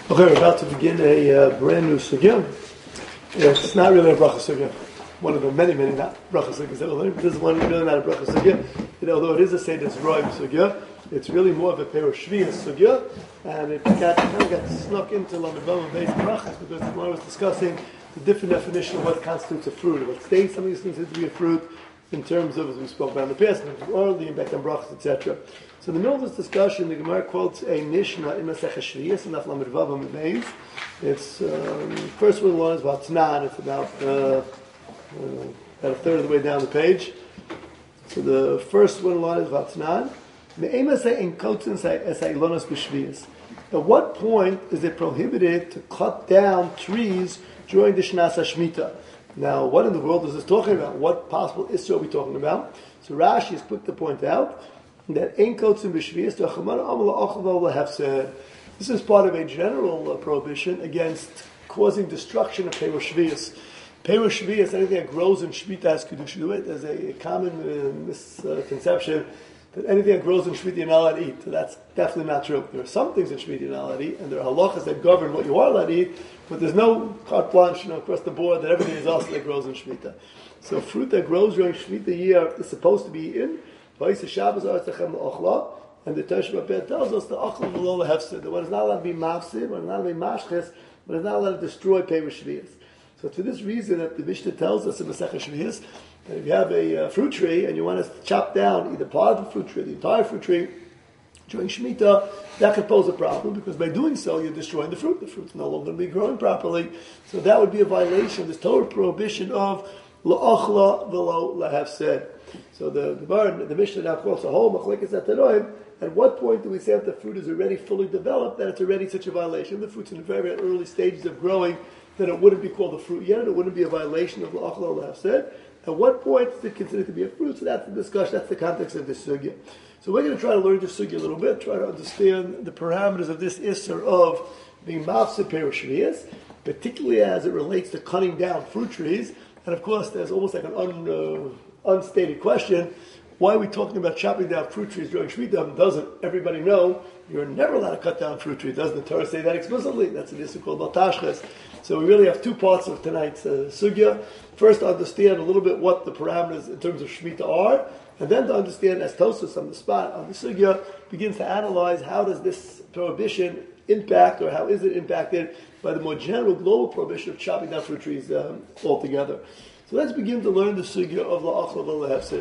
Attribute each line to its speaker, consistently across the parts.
Speaker 1: Okay, we're about to begin a brand new sugya. It's not really a bracha sugya. One of the many not bracha sugyas that we'll learn. This is one really not a bracha sugya. Although it is a Seder Zroim sugya, it's really more of a Perush Shviyas sugya, and it kind of got snuck into Lamed Vav based brachas because the Gemara was discussing the different definition of what constitutes a fruit, what states something is considered to be a fruit in terms of, as we spoke about in the past, or the impact on brachas, etc. So in the middle of this discussion, the Gemara quotes a Mishnah in Masechah Shviyas, in Daf Lamed Vav Amud Beis. It's first one is about Tanan. It's about a third of the way down the page. So the first one line is about Tanan. At what point is it prohibited to cut down trees during the Shnas HaShmita? Now, what in the world is this talking about? What possible issue are we talking about? So Rashi is quick to point out that Ein Kotzin B'Shviyas T'Achamar Amal Achval Lahefsed. This is part of a general prohibition against causing destruction of Perush Shviyas. Perush Shviyas, anything that grows in Shmita has Kedusha to it. There's a common misconception that anything that grows in Shmita you're not allowed to eat. So that's definitely not true. There are some things in Shmita you're not allowed to eat, and there are halachas that govern what you are allowed to eat, but there's no carte blanche, across the board that everything is also that grows in Shmita. So fruit that grows during Shmita year is supposed to be eaten. And the Teshuvah tells us the achla v'lo lehefsid, that one is not allowed to be mafsid, one is not allowed to be mashches, one is not allowed to destroy Perush Shviyas. So for this reason that the Mishnah tells us in Masechah Shviyas, that if you have a fruit tree and you want to chop down either part of the fruit tree, the entire fruit tree, during Shemitah, that could pose a problem because by doing so you're destroying the fruit. The fruit's no longer going to be growing properly. So that would be a violation of this Torah prohibition of la'achla v'lo lehefsid. So the Mishnah now quotes a whole machlekes atanoim. At what point do we say if the fruit is already fully developed that it's already such a violation? The fruit's in the very early stages of growing, then it wouldn't be called a fruit yet, and it wouldn't be a violation of la'achla v'lo lehefsid. At what point is it considered to be a fruit? So that's the discussion, that's the context of this sugya. So we're going to try to learn this sugya a little bit, try to understand the parameters of this isser of being mafsid Perush Shviyas, particularly as it relates to cutting down fruit trees. And of course, there's almost like an unstated question. Why are we talking about chopping down fruit trees during Shemitah? Doesn't everybody know you're never allowed to cut down fruit trees? Doesn't the Torah say that explicitly? That's an issue called Baltashches. So we really have two parts of tonight's sugya. First, to understand a little bit what the parameters in terms of Shemitah are, and then to understand, as Tosfos on the spot on the sugya begins to analyze how does this prohibition impact, or how is it impacted by the more general global prohibition of chopping down fruit trees altogether. So let's begin to learn the sugya of la'achla v'lo lehefsid.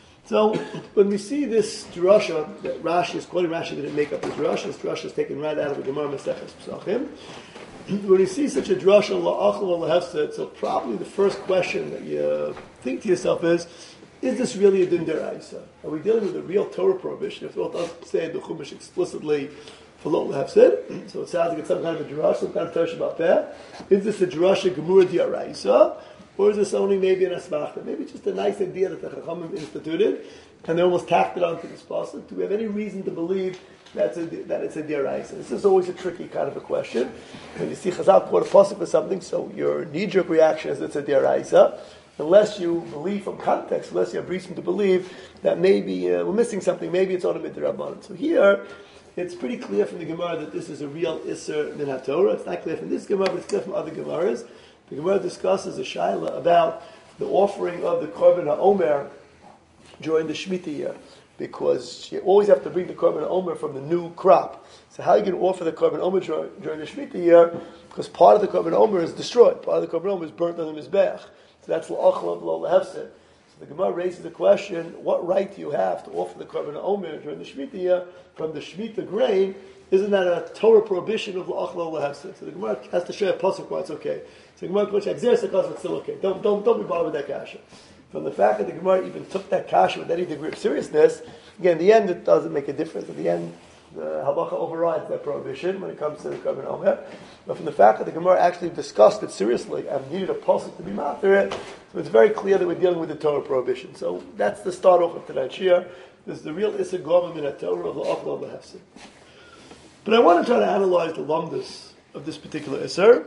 Speaker 1: So when we see this drasha that Rashi is quoting, Rashi didn't make up this drasha is taken right out of the Gemara Maseches Pesachim. When you see such a drasha la'achla v'lo lehefsid, so probably the first question that you think to yourself is this really a din deraisa? Are we dealing with a real Torah prohibition? If it doesn't say the Chumash explicitly for lo lehefsid, so it sounds like it's some kind of a drasha, some kind of Torah about that. Is this a drasha gemura deraisa? Or is this only maybe an asmachta? Maybe just a nice idea that the Chachamim instituted, and they almost tacked it onto this pasuk. Do we have any reason to believe that it's a deraisa? This is always a tricky kind of a question. When you see Chazal quote a pasuk for something, so your knee-jerk reaction is it's a deraisa, unless you believe from context, unless you have reason to believe that maybe we're missing something, maybe it's only midrabanan. So here, it's pretty clear from the Gemara that this is a real Isser min HaTorah. It's not clear from this Gemara, but it's clear from other Gemaras. The Gemara discusses a shaila about the offering of the Korban HaOmer during the Shemitah year, because you always have to bring the Korban HaOmer from the new crop. So how are you going to offer the Korban HaOmer during the Shemitah year? Because part of the Korban HaOmer is destroyed. Part of the Korban HaOmer is burnt on the Mizbeach. So that's l'achla v'lo lehefsid. So the Gemara raises the question, what right do you have to offer the Korban HaOmer during the Shemitah year from the Shemitah grain? Isn't that a Torah prohibition of l'achla v'lo lehefsid? So the Gemara has to show a pasuk why it's okay. So the Gemara puts it's still okay. Don't be bothered with that kasha. From the fact that the Gemara even took that kasha with any degree of seriousness, again, in the end it doesn't make a difference. At the end, the halacha overrides that prohibition when it comes to the Korban HaOmer. But from the fact that the Gemara actually discussed it seriously and needed a pasuk to be matter it, so it's very clear that we're dealing with the Torah prohibition. So that's the start off of tonight's shir. This is the real Issa Gavim in a Torah of the Achla V'Hefsid. But I want to try to analyze the lumdus of this particular Isser.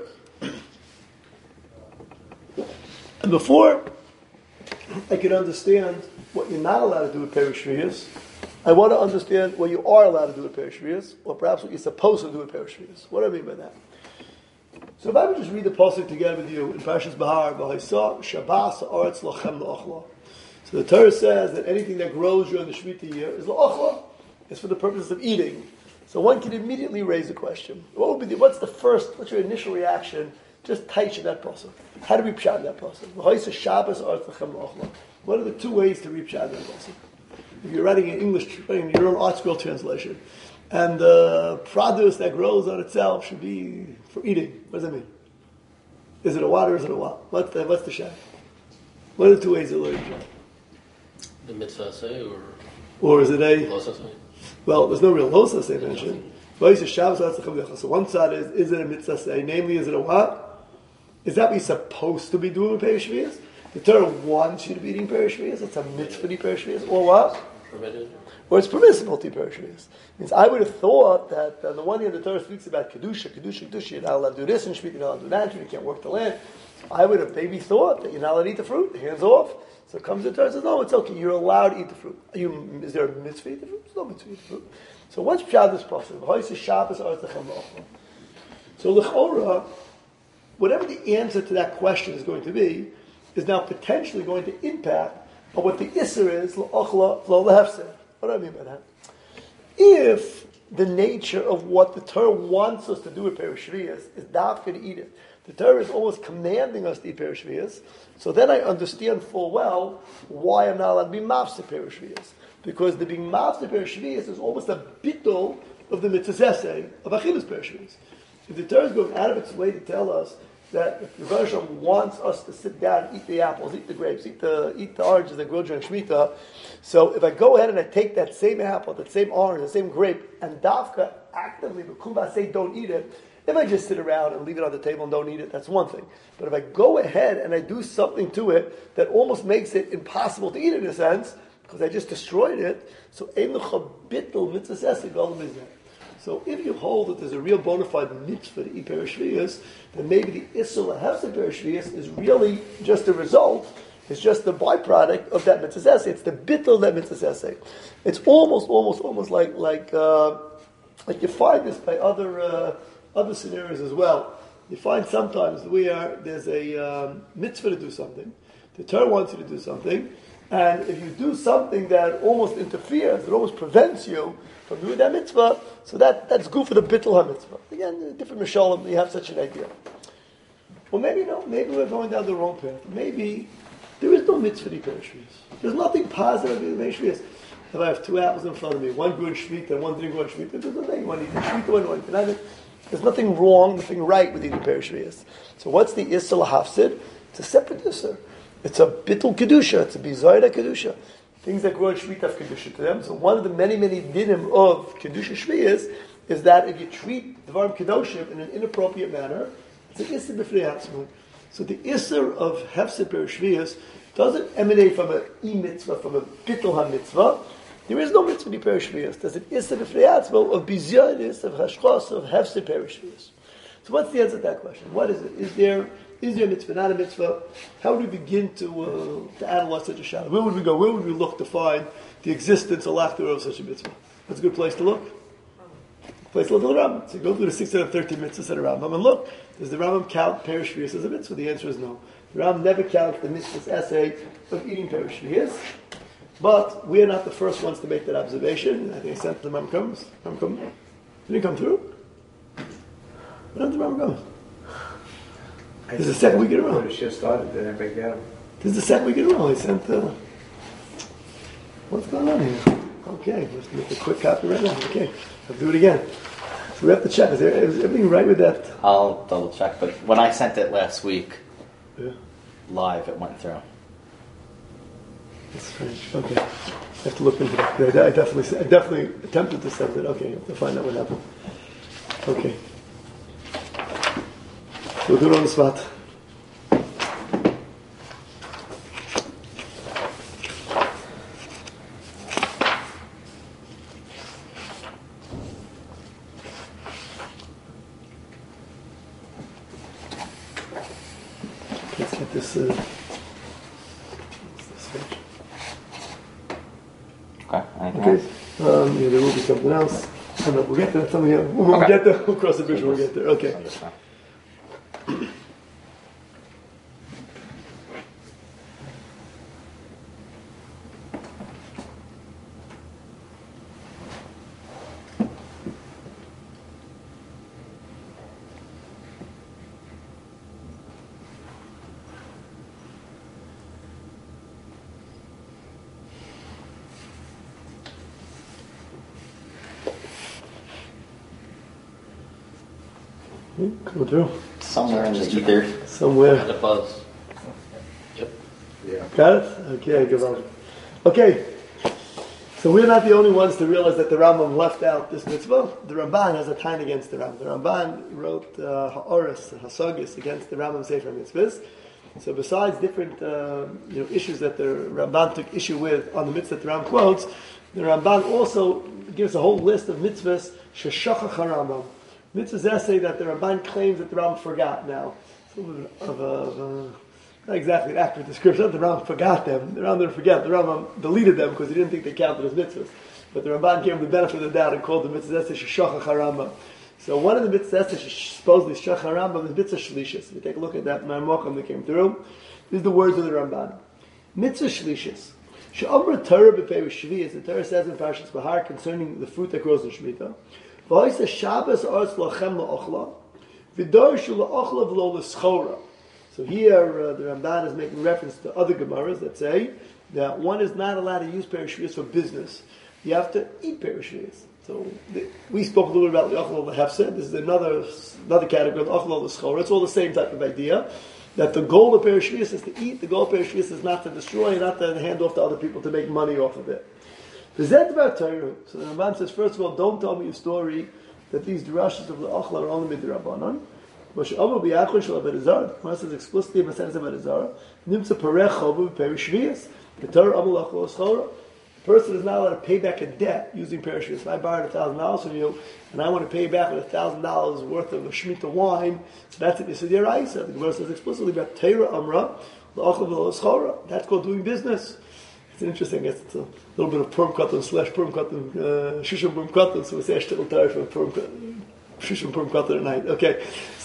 Speaker 1: And before I could understand what you're not allowed to do with Perush Shviyas, I want to understand what you are allowed to do with pair of shviyas, or perhaps what you're supposed to do with pair of shviyas. What do I mean by that? So if I would just read the pasuk together with you in Parshas Bahar, V'haisa Shabbos Haaretz Lachem La'achla. So the Torah says that anything that grows during the Shemitah year is La'achla. It's for the purposes of eating. So one can immediately raise the question: what's your initial reaction? Just touch that pasuk. How do we pshat that pasuk? V'haisa Shabbos Haaretz Lachem La'achla. What are the two ways to read pshat that pasuk? If you're writing in English, writing your own Art Scroll translation, and the produce that grows on itself should be for eating. What does that mean? Is it a what or is it a what? What's the shah? What are the two ways of learning shah?
Speaker 2: The mitzvah say
Speaker 1: or is it a
Speaker 2: losa say?
Speaker 1: Well, there's no real losa say mentioned. So one side is it a mitzvah say? Namely, is it a what? Is that what you're supposed to be doing with Perek Shviyos? The Torah wants you to be eating Perek Shviyos. It's a mitzvah to eat Perek Shviyos. Or what?
Speaker 2: Permitted.
Speaker 1: Or it's permissible to eat Perek Shviyos. Means I would have thought that on the one hand the Torah speaks about Kedusha, you're not allowed to do this, and you're not allowed to do that, you can't work the land. So I would have maybe thought that you're not allowed to eat the fruit, hands off. So comes the Torah and says, no, it's okay, you're allowed to eat the fruit. Is there a mitzvah to eat the fruit? There's no mitzvah to eat the fruit. So what's pshat this possible? So l'chora, whatever the answer to that question is going to be, is now potentially going to impact on what the isser is, l'ochla, v'lo lehefsed. What do I mean by that? If the nature of what the Torah wants us to do with Perek Shviyos is dafka to eat it, the Torah is almost commanding us to eat Perek Shviyos, so then I understand full well why I'm not allowed to be mafsed Perek Shviyos. Because the being mafsed Perek Shviyos is almost a bittul of the mitzvah essay of Achilas Perek Shviyos. If the Torah is going out of its way to tell us that if the Rebbe Shalom wants us to sit down and eat the apples, eat the grapes, eat the oranges that grow during Shemitah, so if I go ahead and I take that same apple, that same orange, the same grape, and dafka actively, b'kuba say don't eat it, if I just sit around and leave it on the table and don't eat it, that's one thing. But if I go ahead and I do something to it that almost makes it impossible to eat in a sense, because I just destroyed it, so ein l'cha bittul mitzvah sesi golem is that. So if you hold that there's a real bona fide mitzvah to eat Perek Shviyos, then maybe the Issur L'Hefsed Perek Shviyos is really just a result, it's just the byproduct of that mitzvah essay. It's the bittul of that mitzvah essay. It's almost like you find this by other scenarios as well. You find sometimes there's a mitzvah to do something, the Torah wants you to do something, and if you do something that almost interferes, it almost prevents you from doing that mitzvah, so that's good for the bittul ha-mitzvah. Again, different mishalim, you have such an idea. Well, maybe no. Maybe we're going down the wrong path. Maybe there is no mitzvah to Perek Shviyos. There's nothing positive in Perek Shviyos. If I have two apples in front of me, one good shvita and one didn't go on shvita, there's nothing. You want to eat the shvita, one want to eat the There's nothing wrong, nothing right with eating Perek Shviyos. So what's the Issur L'Hafsid? It's a separate Issur. It's a bittul kedusha. It's a bizayda kedusha. Things that grow in Shemitah have Kedusha to them. So one of the many dinim of Kedusha Shviyos is that if you treat Dvarim Kedoshim in an inappropriate manner, it's an Issur b'fnei atzmo. So the Issur of Hefsed Perek Shviyos doesn't emanate from a mitzvah, from a bittul ha-mitzvah. There is no mitzvah in Perek Shviyos. There's an Issur b'fnei atzmo of bizyonis, of hashchos, of Hefsed Perek Shviyos. So what's the answer to that question? What is it? Is there a mitzvah, not a mitzvah? How would we begin to analyze such a shot? Where would we go? Where would we look to find the existence or lack thereof of such a mitzvah? What's a good place to look? Place to look at the Rambam. So you go through the 613 mitzvahs at the Rambam and look. Does the Rambam count Perek Shviyos as a mitzvah? The answer is no. The Rambam never counts the mitzvah's essay of eating Perek Shviyos. But we are not the first ones to make that observation. I think I sent the Rambam comes. Did he come through? When did the Rambam come? This is the second week in a row.
Speaker 3: The shift started, then everybody got him.
Speaker 1: This is the second week in a row. I sent. What's going on here? Okay, let's make a quick copy right now. Okay, I'll do it again. So we have to check. Is everything right with that?
Speaker 4: I'll double check. But when I sent it last week, live, it went through.
Speaker 1: That's strange. Okay, I have to look into that. I definitely attempted to send it. Okay, I have to find out what happened. Okay. We'll do it on the spot. Let's get this. This page.
Speaker 4: Okay.
Speaker 1: Okay. done, there will be something else. I don't know, we'll get there. Something else. We'll get there. We'll cross the bridge when we get there. Okay. Come through.
Speaker 4: Somewhere in the ether.
Speaker 1: Somewhere.
Speaker 4: The buzz. Yep.
Speaker 3: Yeah.
Speaker 1: Got it? Okay, good on. Okay. So we're not the only ones to realize that the Rambam left out this mitzvah. The Ramban has a time against the Rambam. The Ramban wrote Ha'oris and Hasagis against the Rambam Sefer Mitzvahs. So besides different issues that the Ramban took issue with on the mitzvah that the Ram quotes, the Ramban also gives a whole list of mitzvahs sheshachach HaRambam. Mitzvahs essay that the Ramban claims that the Rambam forgot now. It's a little bit of a not exactly an accurate description. The Rambam forgot them. The Rambam didn't forget. The Rambam deleted them because he didn't think they counted as mitzvahs. But the Ramban gave him the benefit of the doubt and called the mitzvahs essay sheshachach HaRambam. So one of the mitzvahs essay supposedly sheshachach HaRambam is mitzvah shlishis. We take a look at that Ma'amokam that came through. These are the words of the Ramban. Mitzvah shlishis. She'amr Torah b'pei Shvi, as the Torah says in Parshas Bahar concerning the fruit that grows in Shemitah. V'oisa Shabbos arz lachem la'ochla, v'dorshu la'ochla v'lo l'schora. So here the Ramban is making reference to other Gemaras that say that one is not allowed to use perishvias for business. You have to eat perishvias. So we spoke a little bit about the ochla l'hefsed. This is another category of ochla l'schora. It's all the same type of idea. That the goal of perishvias is to eat. The goal of perishvias is not to destroy, not to hand off to other people to make money off of it. So the Ramban says, first of all, don't tell me a story that these drashas of the Achla are only midrabanan. But She'abu b'yachon shel Avodah the Gemara says explicitly in the sense of Avodah Zarah, nimtza parech chovu b'perishvias, b'torah amu l'achol l'schora. A person is not allowed to pay back a debt using perishvias. If I borrowed $1,000 from you, and I want to pay you back with $1,000 worth of a Shemitah wine, so that's it. This is your Isa. The Gemara says explicitly about Torah amra l'achol l'schora. That's called doing business. It's interesting. It's a little bit of Purim Katan / Purim Katan, Shishim Purim Katan. So we say Shtickle Torah for Shishim Purim Katan at night. Okay,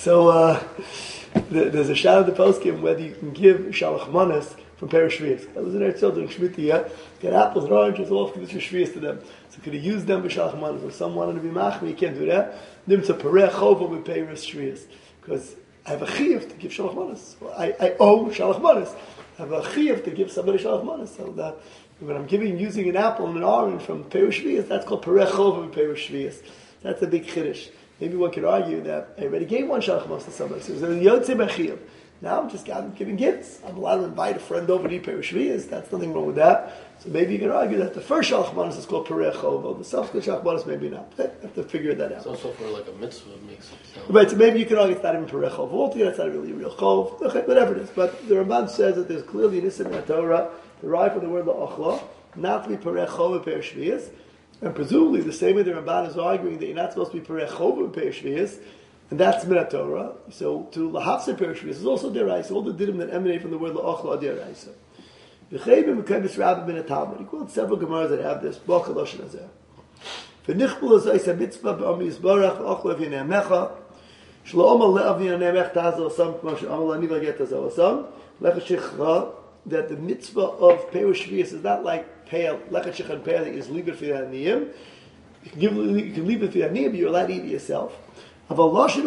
Speaker 1: so there's a shout of the poskim whether you can give Shalach Manas from Perishvias. I was in there during Shemitah. Get apples and oranges, all give Shvias to them. So could he use them for Shalach Manas? If someone wanted to be machmi, you can't do that. Nimtza Perech Chova with Perish Shvias because I have a chiyuv to give Shalach Manas. I owe Shalach Manas. I have a chiyuv to give somebody Shalach Manas. So that when I'm using an apple and an orange from Perish Shvias, that's called Perech Chova with Perish Shvias. That's a big chiddush. Maybe one could argue that I already gave one Shalach Manas to somebody. So there's a Yotzei B'chiyuv. Now I'm giving gifts. I'm allowed to invite a friend over to eat Perish Shvias. That's nothing wrong with that. So maybe you can argue that the first Shalach Manas is called Perech Chova. The subsequent Shalach Manas maybe not. I have to figure that out.
Speaker 2: It's also for like a mitzvah makes it sound.
Speaker 1: Right, so maybe you can argue it's not even Perech Chova. Altogether, it's not really a real Chov. Okay, whatever it is. But the Ramban says that there's clearly an Issa in the Torah derived from the word La'achla, not to be Perech Chova Perish Shvias. And presumably the same way the Ramban is arguing that you're not supposed to be Perech Chova Perish Shvias, and that's Min Torah. So to Lahafse Perish Shvias is also Deraisa. All the didim that emanate from the word La'achla are Deraisa. V'chayim Mekayim Rabbi Ben Talmud. He quotes several Gemaras that have this. B'achal Lashon Hazeh. V'nichbul Azayis HaMitzvah B'Ami Yisbarach V'achla V'yinei Amecha Shlo Omal Le'av V'yinei Amech Ta'azal Asam K'ma She'amal Ani V'Aget Ta'azal Asam Lechat Shechra, that the mitzvah of Perish Shvias is not like Lechat Shechra and Peah that you just leave it for the Aniyim. You can leave it for the Aniyim, but you're allowed to eat it yourself. There's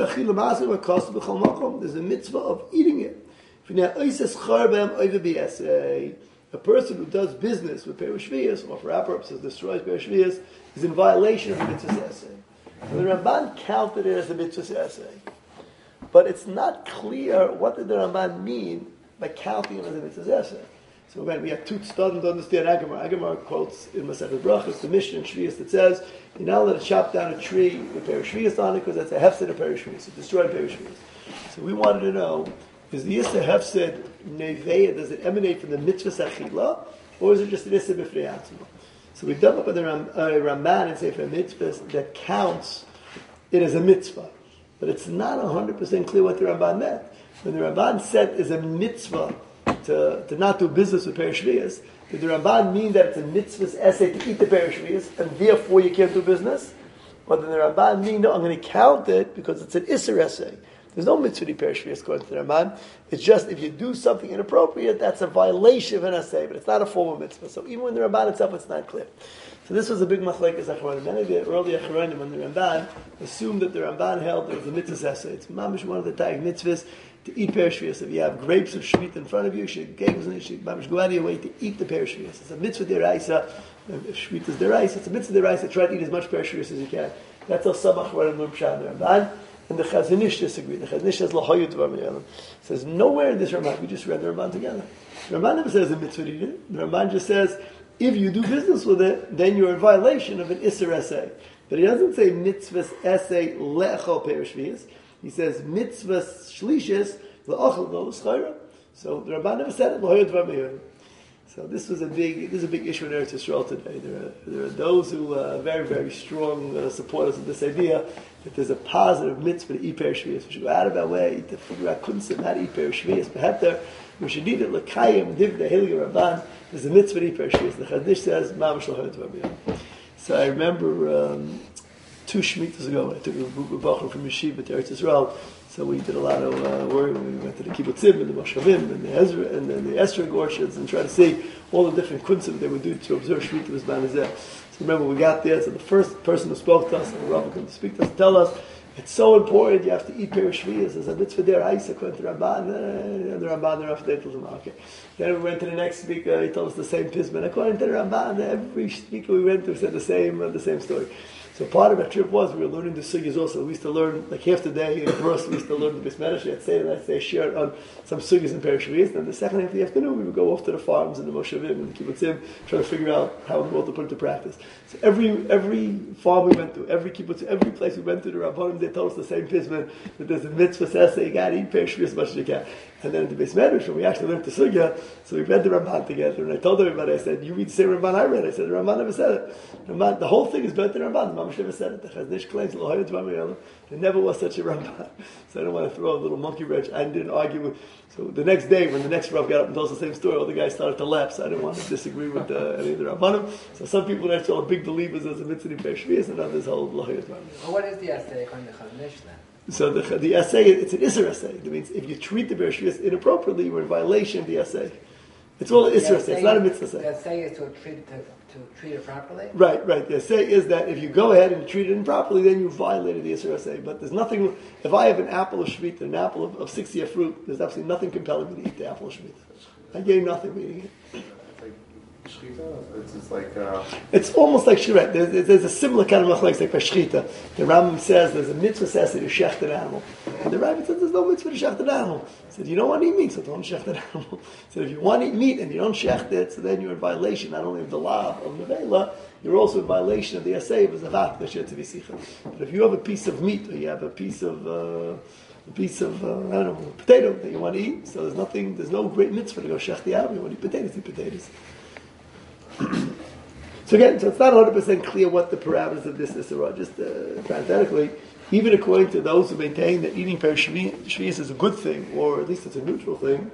Speaker 1: a mitzvah of eating it. A person who does business with Perish Shvias, or for our purposes destroys Perish Shvias, is in violation of the mitzvah essay. So the Ramban counted it as a mitzvah essay. But it's not clear what did the Ramban mean by counting it as a mitzvah essay. So again, we have two studies to understand Agamar. Agamar quotes in Masechet Brachos, the Mishnah in Shvias that says, you're not allowed to chop down a tree with Perish Shvias on it because that's a hefsed of Perish Shvias. It destroyed Perish Shvias. So we wanted to know, is the Issa hefsed neveya, does it emanate from the mitzvah achila, or is it just an Issa b'fnei atzma? So we dug up with the Ramban and say for a mitzvah that counts it as a mitzvah. But it's not 100% clear what the Ramban meant. When the Ramban said is a mitzvah to not do business with Perish Shvius, did the Ramban mean that it's a mitzvah's essay to eat the Perish Shvius, and therefore you can't do business? Or did the Ramban mean, no, I'm going to count it because it's an Isser essay? There's no mitzvah to Perish Shvius according to the Ramban. It's just if you do something inappropriate, that's a violation of an essay, but it's not a formal mitzvah. So even when the Ramban itself, it's not clear. So this was a big machlekes achronim. Many of the early achronim when the Ramban assumed that the Ramban held there was a mitzvah essay. It's mamish one of the tag mitzvahs to eat Perish Shvius. If you have grapes of shvita in front of you should mamish go out of your way to eat the Perish Shvius. It's a mitzvah deraisa. If shvita is deraisa, it's a mitzvah deraisa. Try to eat as much Perish Shvius as you can. That's how some achronim learn pshat the Ramban. And the Chazon Ish disagree. The Chazon Ish says lahayut v'amiyalim. Says nowhere in this Ramban. We just read the Ramban together. The Ramban never says a mitzvah to eat it. The Ramban just says, if you do business with it, then you're in violation of an Isser essay. But he doesn't say mitzvah's essay le'achal Perish Shvius. He says mitzvah's shlishis le'achal lo l'schayra. So the Ramban never said it l'hoyot v'amiyalim. So this is a big issue in Eretz Yisrael today. There are those who are very, very strong supporters of this idea that there's a positive mitzvah to eat Perish Shvius. We should go out of our way to figure out kunsim how to eat Perish Shvius. But we should need it l'kayim divdei Hilgi Rabban. There's a mitzvah to eat Perish Shvius. The Chazon Ish says mamash l'hoyot v'amiyalim. So I remember 2 Shemitas ago, I took a group of Bachar from Yeshiva to Eretz Yisrael. So we did a lot of work. We went to the kibbutzim and the moshavim and the Esrog orchards and tried to see all the different kunsim they would do to observe Shmita B'zman Hazeh. So remember, we got there. So the first person who spoke to us, the Rabbi came to speak to us, tell us it's so important. You have to eat Perish Shvius. There's a mitzvah there. Isa according to Ramban. The Ramban thereafter told him, okay. Then we went to the next speaker. He told us the same pisman. According to the Ramban, every speaker we went to said the same story. So part of our trip was we were learning the sugyas also. We used to learn like half the day in Brus. We used to learn the Bismedish. I'd say share on some sugyas in Perish Shvius. And the second half of the afternoon we would go off to the farms and the moshavim and the kibbutzim, try to figure out how we want to put it to practice. So every farm we went to, every kibbutz, every place we went to, the Rabbanim, they told us the same pisman that there's a mitzvah says that you got to eat Perish Shvius as much as you can. And then at the Bismedish, when we actually learned the sugya, so we read the Ramban together. And I told everybody, I said, you read the same Ramban I read. I said, the Ramban never said it. The whole thing is better than Ramban. The Mamash never said it. The Chazon Ish claims there never was such a Ramban. So I don't want to throw a little monkey wrench. I didn't argue with. So the next day, when the next Rav got up and told us the same story, all the guys started to laugh. So I didn't want to disagree with any of the Rabbanim. So some people are actually big believers as a mitzvah Perish Shvius, and others hold lahayot v'amiyalim.
Speaker 5: What is the essay according to Chazon Ish then?
Speaker 1: So the essay, it's an Isser essay. That means if you treat the Perish Shvius inappropriately, you're in violation of the essay. It's all an Isser essay. It's not a mitzvah essay.
Speaker 5: The essay is to treat it properly?
Speaker 1: Right. The essay is that if you go ahead and treat it improperly, then you violated the Isser essay. But there's nothing, if I have an apple of Shvita, an apple of 60 fruit, there's absolutely nothing compelling me to eat the apple of Shvita. I gain nothing eating it.
Speaker 3: Shchita? It's just like...
Speaker 1: It's almost like Shiret. There's a similar kind of machlekes like by Shchita. The Rambam says there's a mitzvah says to shecht an animal. And the Rabbi says there's no mitzvah to shecht an animal. He said, you don't want to eat meat, so don't shecht an animal. So if you want to eat meat and you don't shecht it, so then you're in violation not only of the law of Nevela, you're also in violation of the essay of Zavat, but if you have a piece of meat or you have a piece of potato that you want to eat, so there's no great mitzvah to go shecht the animal. You want to eat potatoes. So it's not 100% clear what the parameters of this are. Just parenthetically, even according to those who maintain that eating Perish Shvius is a good thing, or at least it's a neutral thing,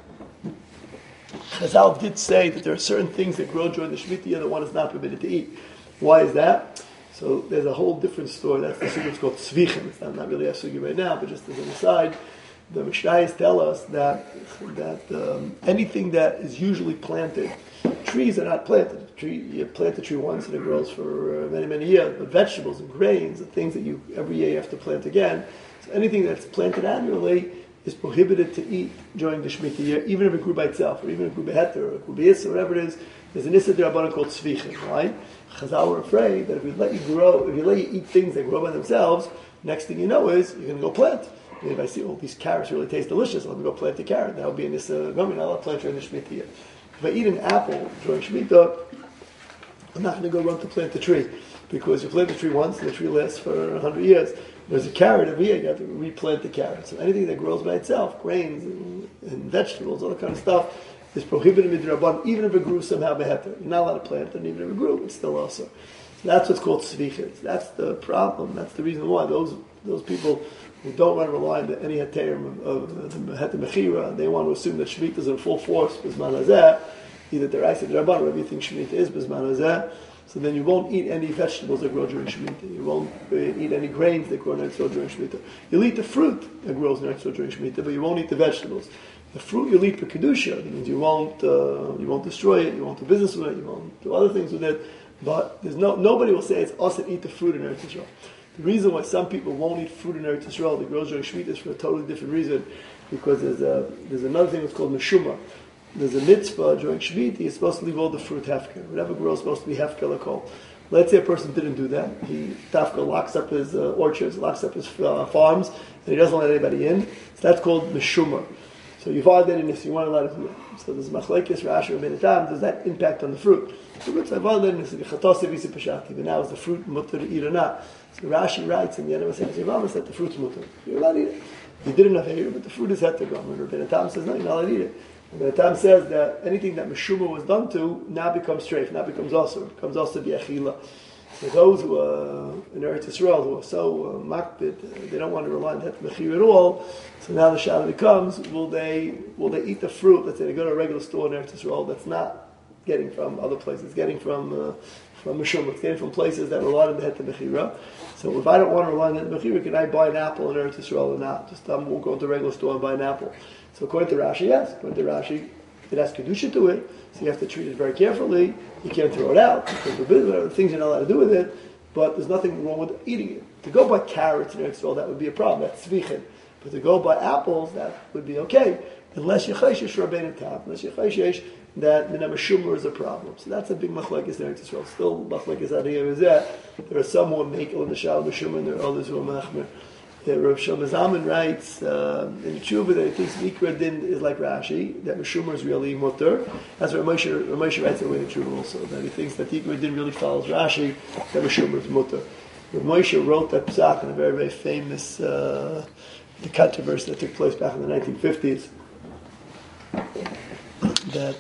Speaker 1: Chazal did say that there are certain things that grow during the Shemitah year that one is not permitted to eat. Why is that? So there's a whole different story. That's the sugi. It's called tzvichim. It's not really a sugi right now, but just as an aside, the Mishnayos tell us that anything that is usually planted, trees are not planted. You plant the tree once and it grows for many, many years. But vegetables and grains are things that every year you have to plant again. So anything that's planted annually is prohibited to eat during the Shemitah year, even if it grew by itself, or even if it grew by heter, or it grew by is, or whatever it is. There's an issa d'Rabbanan called tzvichim. Why? Chazal were afraid that if you let you eat things that grow by themselves, next thing you know is you're going to go plant. And if I see, these carrots really taste delicious, let me go plant the carrot. That would be an issa gomim. I'll plant during the Shemitah year. If I eat an apple during Shemitah, I'm not going to go run to plant the tree, because you plant the tree once and the tree lasts for 100 years. There's a carrot every year, you have to replant the carrot. So anything that grows by itself, grains and vegetables, all that kind of stuff, is prohibited midrabban, even if it grew somehow by heter. You're not allowed to plant it, and even if it grew, it's still also. So that's what's called tzvichas. That's the problem. That's the reason why those people who don't want to rely on any heterim of the heter mechira, they want to assume that Shemitah is in full force b'zman hazeh. Either deraisa or derabanan, whatever you think Shemitah is b'zman hazeh. So then you won't eat any vegetables that grow during Shemitah. You won't eat any grains that grow next door during Shemitah. You'll eat the fruit that grows next door during Shemitah, but you won't eat the vegetables. The fruit you'll eat for kedusha. That means you won't destroy it. You won't do business with it. You won't do other things with it. But nobody will say it's us that eat the fruit in Eretz Yisrael. The reason why some people won't eat fruit in Eretz Yisrael that grows during Shemitah is for a totally different reason, because there's another thing that's called meshuma. There's a mitzvah during Shemitah. You're supposed to leave all the fruit hefker. Whatever grows is supposed to be hefker l'kol. Let's say a person didn't do that. He tafka locks up his orchards, locks up his farms, and he doesn't let anybody in. So that's called meshuma. So you violated this, you weren't allowed to do it. So there's machlekes, Rashi, and Benetam. Does that impact on the fruit? So let's say violated this. But now is the fruit mutter to eat or not? So Rashi writes in the end of the Yevamos that the fruit's mutter. You're allowed to eat it. You did enough here, but the fruit is heter gum. And Benetam says no, you're not allowed to eat it. And Benetam says that anything that meshuma was done to now becomes streif, now becomes also bi'achila. So those who are in Eretz Yisrael, who are so makbid, they don't want to rely on heter mechir at all. So now the shadow becomes: will they eat the fruit? Let's say they go to a regular store in Eretz Yisrael that's not getting from other places, it's getting from meshuma, it's getting from places that rely on the heter mechira. So if I don't want to rely on the heter mechira, can I buy an apple in Eretz Yisrael or not? Just won't go to a regular store and buy an apple. So according to Rashi, yes. According to Rashi, it has kedusha to it, so you have to treat it very carefully. You can't throw it out because the things you're not allowed to do with it. But there's nothing wrong with eating it. To go buy carrots in Eretz Yisrael, that would be a problem. That's tzvichin. But to go buy apples, that would be okay, unless you chayshish rabbeinu tam, unless you chayshish that minam shumer is a problem. So that's a big machlekes in Eretz Yisrael. Still machlekes adiyah is that there are some who are makel in the shal b'shumer, and there are others who are machmer. Rav Shlomo Zalman writes in the Tshuva that he thinks Mikra Din is like Rashi, that Meshumer is really mutter. That's what Moshe writes in the Tshuva also, that he thinks that Mikra Din really follows Rashi, that Meshumer is mutter. Rav Moshe wrote that psak in a very, very famous the controversy that took place back in the 1950s, that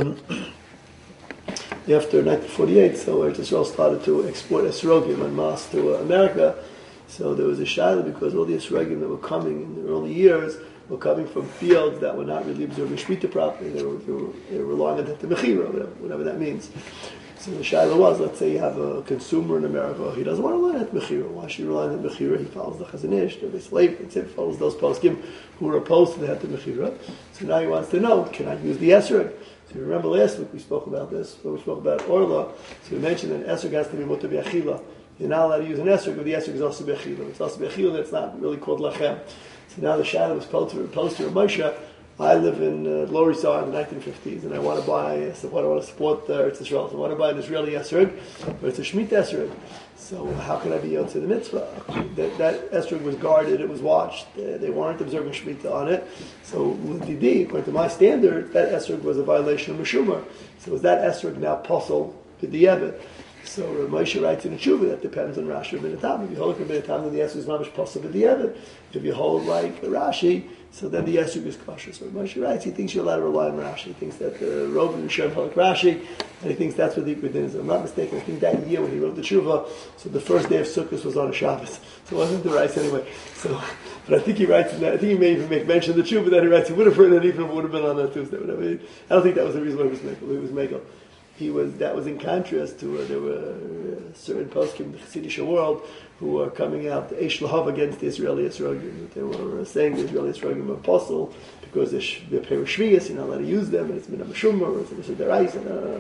Speaker 1: after 1948, so Eretz Yisrael started to export esrogim and mass to America. So there was a shayla because all the esrogim that were coming in the early years were coming from fields that were not really observing Shemitah properly. They were relying on the mechira, whatever that means. So the shayla was, let's say you have a consumer in America, he doesn't want to rely on the mechira. Why should he rely on the mechira? He follows the Chazon Ish, the slave, he follows those poskim who are opposed to the mechira. So now he wants to know, can I use the esrog? So you remember last week we spoke about this, when we spoke about Orla. So we mentioned that esrog has to be mutter b'achila. You're not allowed to use an esrog, but the esrog is also b'achila. It's also b'achila, that's not really called lachem. So now the shadow was posed to Moshe. I live in Lower East Side in the 1950s, and I want to support Eretz Yisrael. So I want to buy an Israeli esrog, but it's a Shemitah esrog. So how can I be able to the mitzvah? That esrog was guarded, it was watched. They weren't observing Shemitah on it. So with DD, according to my standard, that esrog was a violation of Meshumer. So is that esrog now posel to the Yevit? So Moshe writes in the Tshuva that depends on Rashi and Benetam. If you hold like Benetam, then the esrog is mamish posel to the Yevit. If you hold like Rashi, so then the esrog is kosher. So Moshe writes, he thinks you're allowed to rely on Rashi. He thinks that the Rov and Shem held like Rashi, and he thinks that's what the Ikra Din is. If I'm not mistaken, I think that year when he wrote the Tshuva, so the first day of Sukkot was on a Shabbos. So it wasn't the rice anyway. So, but I think he writes in that, I think he may even make mention of the Tshuva that he writes, he would have heard that even if it would have been on that Tuesday. I don't think that was the reason why he was Mekel. That was in contrast to there were certain poskim in the Chassidish world who were coming out the Eish Lahav against the Israeli esrogim. They were saying the Israeli esrogim are apostle because they're Shvius, you're not allowed to use them, and it's Minam Shumar, or it's a Derais.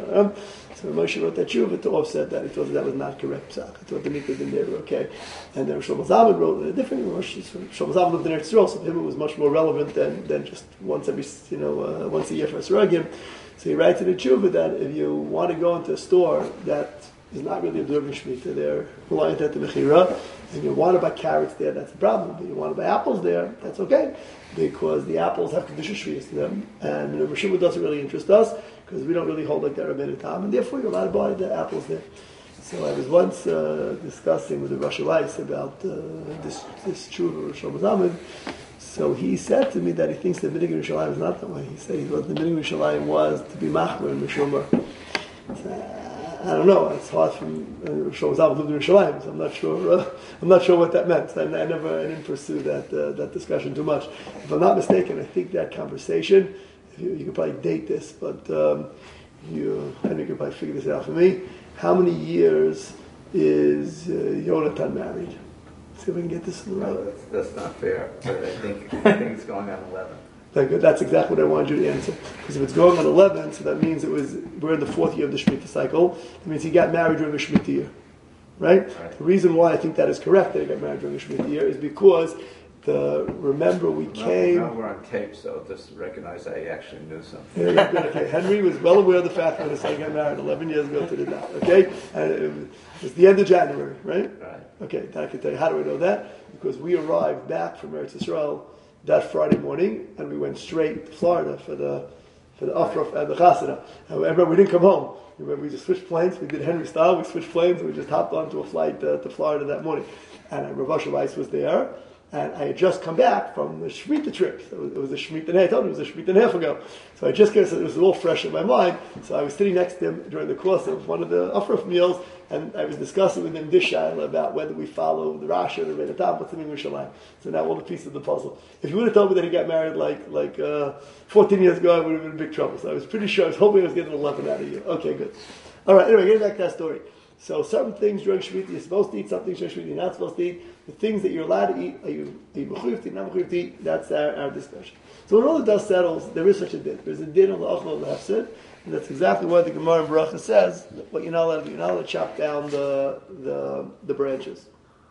Speaker 1: So Moshe wrote that Tshuva to offset that. He thought that was not correct psak. He thought the Mikra Din there were okay. And then Shlomo Zalman wrote a different. Shlomo Zalman lived in Eretz Yisrael, so for him it was much more relevant than just once a year for esrogim. So he writes in the Tshuva that if you want to go into a store that is not really observing Shemitah, they're reliant on the Mechira, and you want to buy carrots there, that's a problem. But you want to buy apples there, that's okay, because the apples have Kedusha Shvius in them, and the Meshuma doesn't really interest us, because we don't really hold like the Rabbeinu Tam, and therefore you're allowed to buy the apples there. So I was once discussing with the Rosh Hashanah about this Tshuva of Shlomo Zalman. So he said to me that he thinks that Minhag Yerushalayim is not that way. He said he thought the Minhag Yerushalayim was to be machmer and meshumer. I don't know. It's hard from Shlomo Zalman lived in Yerushalayim, so I'm not sure. I'm not sure what that meant. I didn't pursue that discussion too much. If I'm not mistaken, I think that conversation. You could probably date this, but Henry could probably figure this out for me. How many years is Yonatan married? See if we can get this in the right.
Speaker 6: No, that's not fair. But I think it's going on 11.
Speaker 1: That's exactly what I wanted you to answer. Because if it's going on 11, so that means we're in the 4th year of the Shemitah cycle. That means he got married during the Shemitah year. Right? The reason why I think that is correct that he got married during the Shemitah year is because remember we came...
Speaker 6: Now we're on tape, so just recognize I actually knew something.
Speaker 1: Okay. Henry was well aware of the fact that his son got married 11 years ago to the dot. Okay? And it was the end of January, right?
Speaker 6: Right.
Speaker 1: Okay, I can tell you. How do I know that? Because we arrived back from Eretz Yisrael that Friday morning, and we went straight to Florida for the Afraf and the Chasana. And remember, we didn't come home. Remember, we just switched planes. We did Henry style. We switched planes, and we just hopped onto a flight to Florida that morning. And Rav Asher Weiss was there, and I had just come back from the Shemitah trip. So it was a Shemitah, and I told him it was a Shemitah and a half ago. So I just guessed it was all fresh in my mind. So I was sitting next to him during the course of one of the Afraf meals, and I was discussing with him this shaila about whether we follow the Rashi or the Rebbe Tam, what's in Yerushalayim. So now all the pieces of the puzzle. If you would have told me that he got married like 14 years ago, I would have been in big trouble. So I was pretty sure, I was hoping I was getting 11 out of you. Okay, good. All right, anyway, getting back to that story. So certain things during Shemitah, you're supposed to eat, some things during Shemitah, you're not supposed to eat. The things that you're allowed to eat, are you mechuyev to eat, not mechuyev to eat? That's our discussion. So when all the dust settles, there is such a din. There's a din on the Achal of the Hefsid, and that's exactly what the Gemara in Baracha says, what you're not allowed to do. You're not allowed to chop down the branches.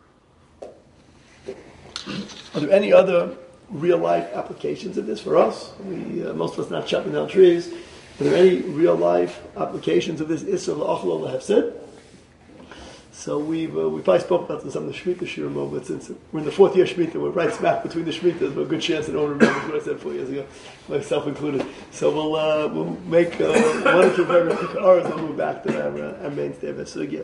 Speaker 1: Are there any other real-life applications of this for us? Most of us are not chopping down trees. Are there any real-life applications of this Isser L'Achal of the Hefsid? So we probably spoke about this on the Shemitah Shirim, but since we're in the 4th year Shemitah, we're right smack between the Shemitahs, but a good chance that no one remembers what I said 4 years ago, myself included. So we'll make one or two very quick hours and move back to our mainstay of Esugya.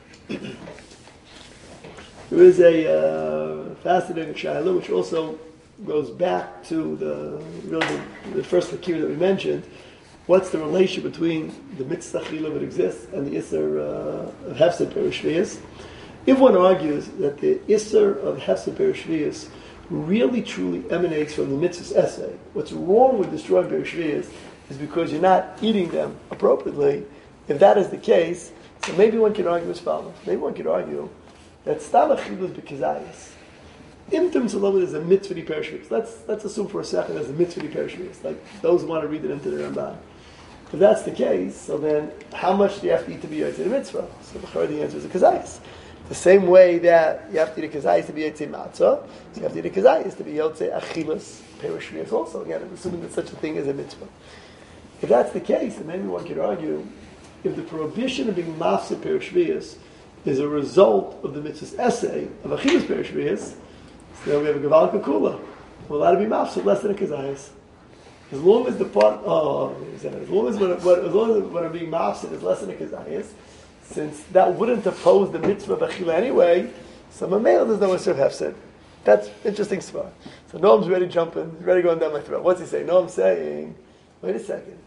Speaker 1: There is a fascinating shaila which also goes back to the first fakir that we mentioned. What's the relationship between the mitzvah chila that exists and the isser of hefsed perishvius? If one argues that the isser of hefsed perishvius really truly emanates from the mitzvah's essay, what's wrong with destroying perishvius is because you're not eating them appropriately. If that is the case, so maybe one could argue as follows. Maybe one could argue that stam achila is bekazayis. Imtim Salomon is a mitzvah perishvius. Let's assume for a second there's a mitzvah perishvius, like those who want to read it into the Ramban. If that's the case, so then how much do you have to eat to be yotzei the mitzvah? So the answer is a kazayis. The same way that you have to eat a kazayis to be yotzei matzah, so you have to eat a kazayis to be yotzei achilas perishvius also. Again, I'm assuming that such a thing is a mitzvah. If that's the case, then maybe one could argue if the prohibition of being mafsed perishvius is a result of the mitzvah's essay of achilas perishvius, so then we have a gaval kukula. We're allowed to be mafsed less than a kazayis. As long as the part, as long as when I'm being mafsid is less than a kazayis, since that wouldn't oppose the mitzvah of achila anyway, so mamel there's no issue of hefsid. That's interesting svara. So Noam's ready jumping, he's ready going down my throat. What's he saying? Noam's saying, wait a second.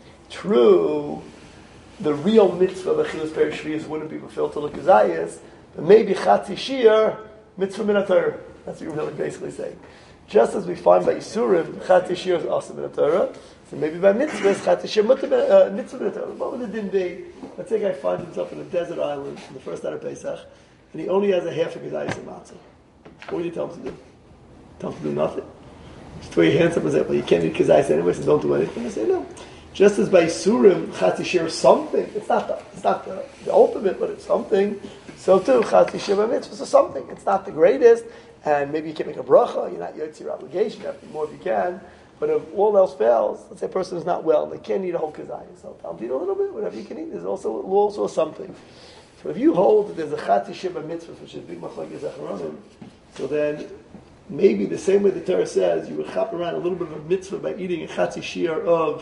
Speaker 1: True, the real mitzvah of achilas perishvius wouldn't be fulfilled till the kazayis, but maybe chatzi shir mitzvah min haTorah. That's what you're really basically saying. Just as we find by Yisurim, Chatzi Shir is awesome in the Torah, so maybe by mitzvahs, Chatzi Shir mitzvah in the Torah. What would the din be? Let's say a guy finds himself in a desert island on the first night of Pesach, and he only has a half a kazayis of matzah. What would you tell him to do? Tell him to do nothing? Just throw your hands up and say, well, you can't eat kazayis anyway, so don't do anything. I say, no. Just as by Yisurim, Chatzi Shir is something, it's not the ultimate, but it's something. So too, Chatzi Shir by mitzvahs is something. It's not the greatest. And maybe you can make a bracha, you're not yotzi your obligation, you have to do more if you can. But if all else fails, let's say a person is not well, they can't eat a whole kazayis. So tell them to eat a little bit, whatever you can eat. There's also something. So if you hold that there's a chatzi shiba mitzvah, which is big machlokes acharonim, so then maybe the same way the Torah says, you would chop around a little bit of a mitzvah by eating a chatzi shir of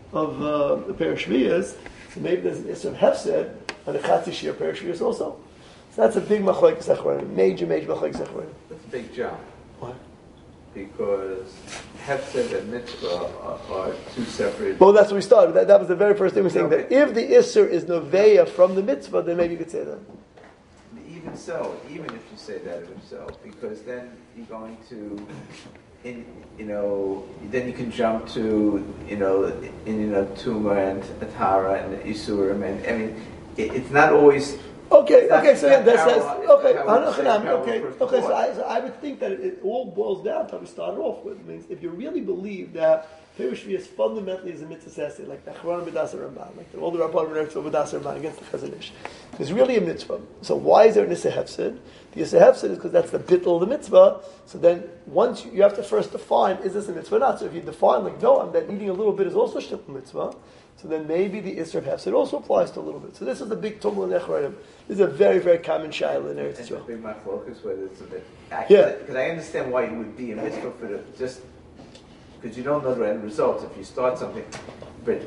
Speaker 1: a pair of shviyas, so maybe there's an issue of hefsed on a chatzi shir pair of shviyas also. So that's a big machlokes acharonim, major machlokes acharonim.
Speaker 6: That's a big jump.
Speaker 1: What?
Speaker 6: because hefsed and mitzvah are two separate.
Speaker 1: Well, that's what we started. That was the very first thing we were saying.
Speaker 6: No,
Speaker 1: That if the Isser is Noveya from the mitzvah, then maybe you could say that.
Speaker 6: Even so, even if you say that of himself, because then you're going to, then you can jump to, Tuma and Atara and Isurim, and I mean, it's not always.
Speaker 1: Okay.
Speaker 6: That's
Speaker 1: So yeah, that says okay.
Speaker 6: Okay.
Speaker 1: So I would think that it all boils down to how we started off with. It means if you really believe that Perush Shvius fundamentally is a mitzvah sassi, like the Achron B'das Ramban, like all the Rabbanim are B'das Ramban against the Chazon Ish. It's really a mitzvah. So why is there an Issa Hefsid? The Issa Hefsid is because that's the bittul of the mitzvah. So then once you have to first define, is this a mitzvah or not? So if you define like, no, I'm that eating a little bit is also shtickl mitzvah, so then maybe the Isser of Hefsid also applies to a little bit. So this is the big tumul in Echronim. This is a very, very common shaila in Eretz
Speaker 6: It's
Speaker 1: Yisrael.
Speaker 6: a big my focus, whether it's a bit.
Speaker 1: Yeah.
Speaker 6: Because I understand why it would be a mitzvah for just because you don't know the end results if you start something, but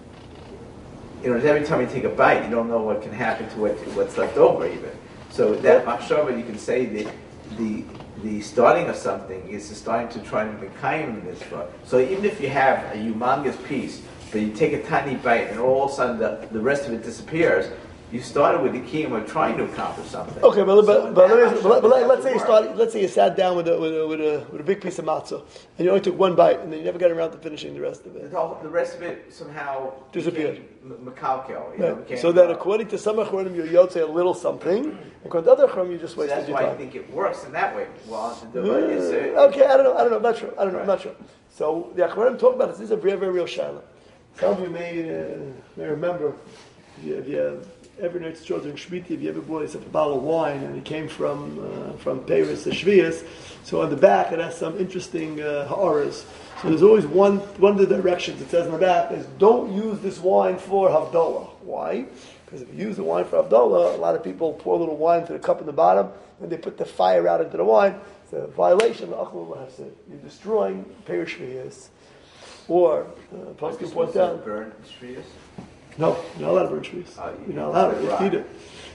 Speaker 6: every time you take a bite, you don't know what can happen to what's left over even. So that machshava, you can say that the starting of something is starting to try to mekayim the mitzvah. So even if you have a humongous piece, but you take a tiny bite and all of a sudden the rest of it disappears, you started with the kiyum of trying to accomplish something.
Speaker 1: Okay, but let's say you started. Let's say you sat down with a big piece of matzah, and you only took one bite, and then you never got around to finishing the rest of it.
Speaker 6: The rest of it somehow
Speaker 1: Disappeared.
Speaker 6: Mekalkel.
Speaker 1: Right. So then, according to some achronim, you yotze a little something. According to other achronim, you just
Speaker 6: So
Speaker 1: wasted
Speaker 6: that's
Speaker 1: your
Speaker 6: why
Speaker 1: time.
Speaker 6: I think it works in that way. Well,
Speaker 1: Okay, I don't know. I'm not sure. I'm not sure. So the achronim talk about this. This is a very, very real shaila. Some of you may remember if you ever know children Shmiti, if you ever bought a bottle of wine and it came from Paris to Shvius, so on the back it has some interesting ha'aras. So there's always one of the directions it says on the back is don't use this wine for Havdalah. Why? Because if you use the wine for Havdalah, a lot of people pour a little wine into the cup in the bottom and they put the fire out into the wine. It's a violation of You're destroying Paris Shvius. Or, Paskin points out,
Speaker 6: burn shvius?
Speaker 1: no, you're not allowed to burn trees. You're not allowed to. You
Speaker 6: right.
Speaker 1: feed it.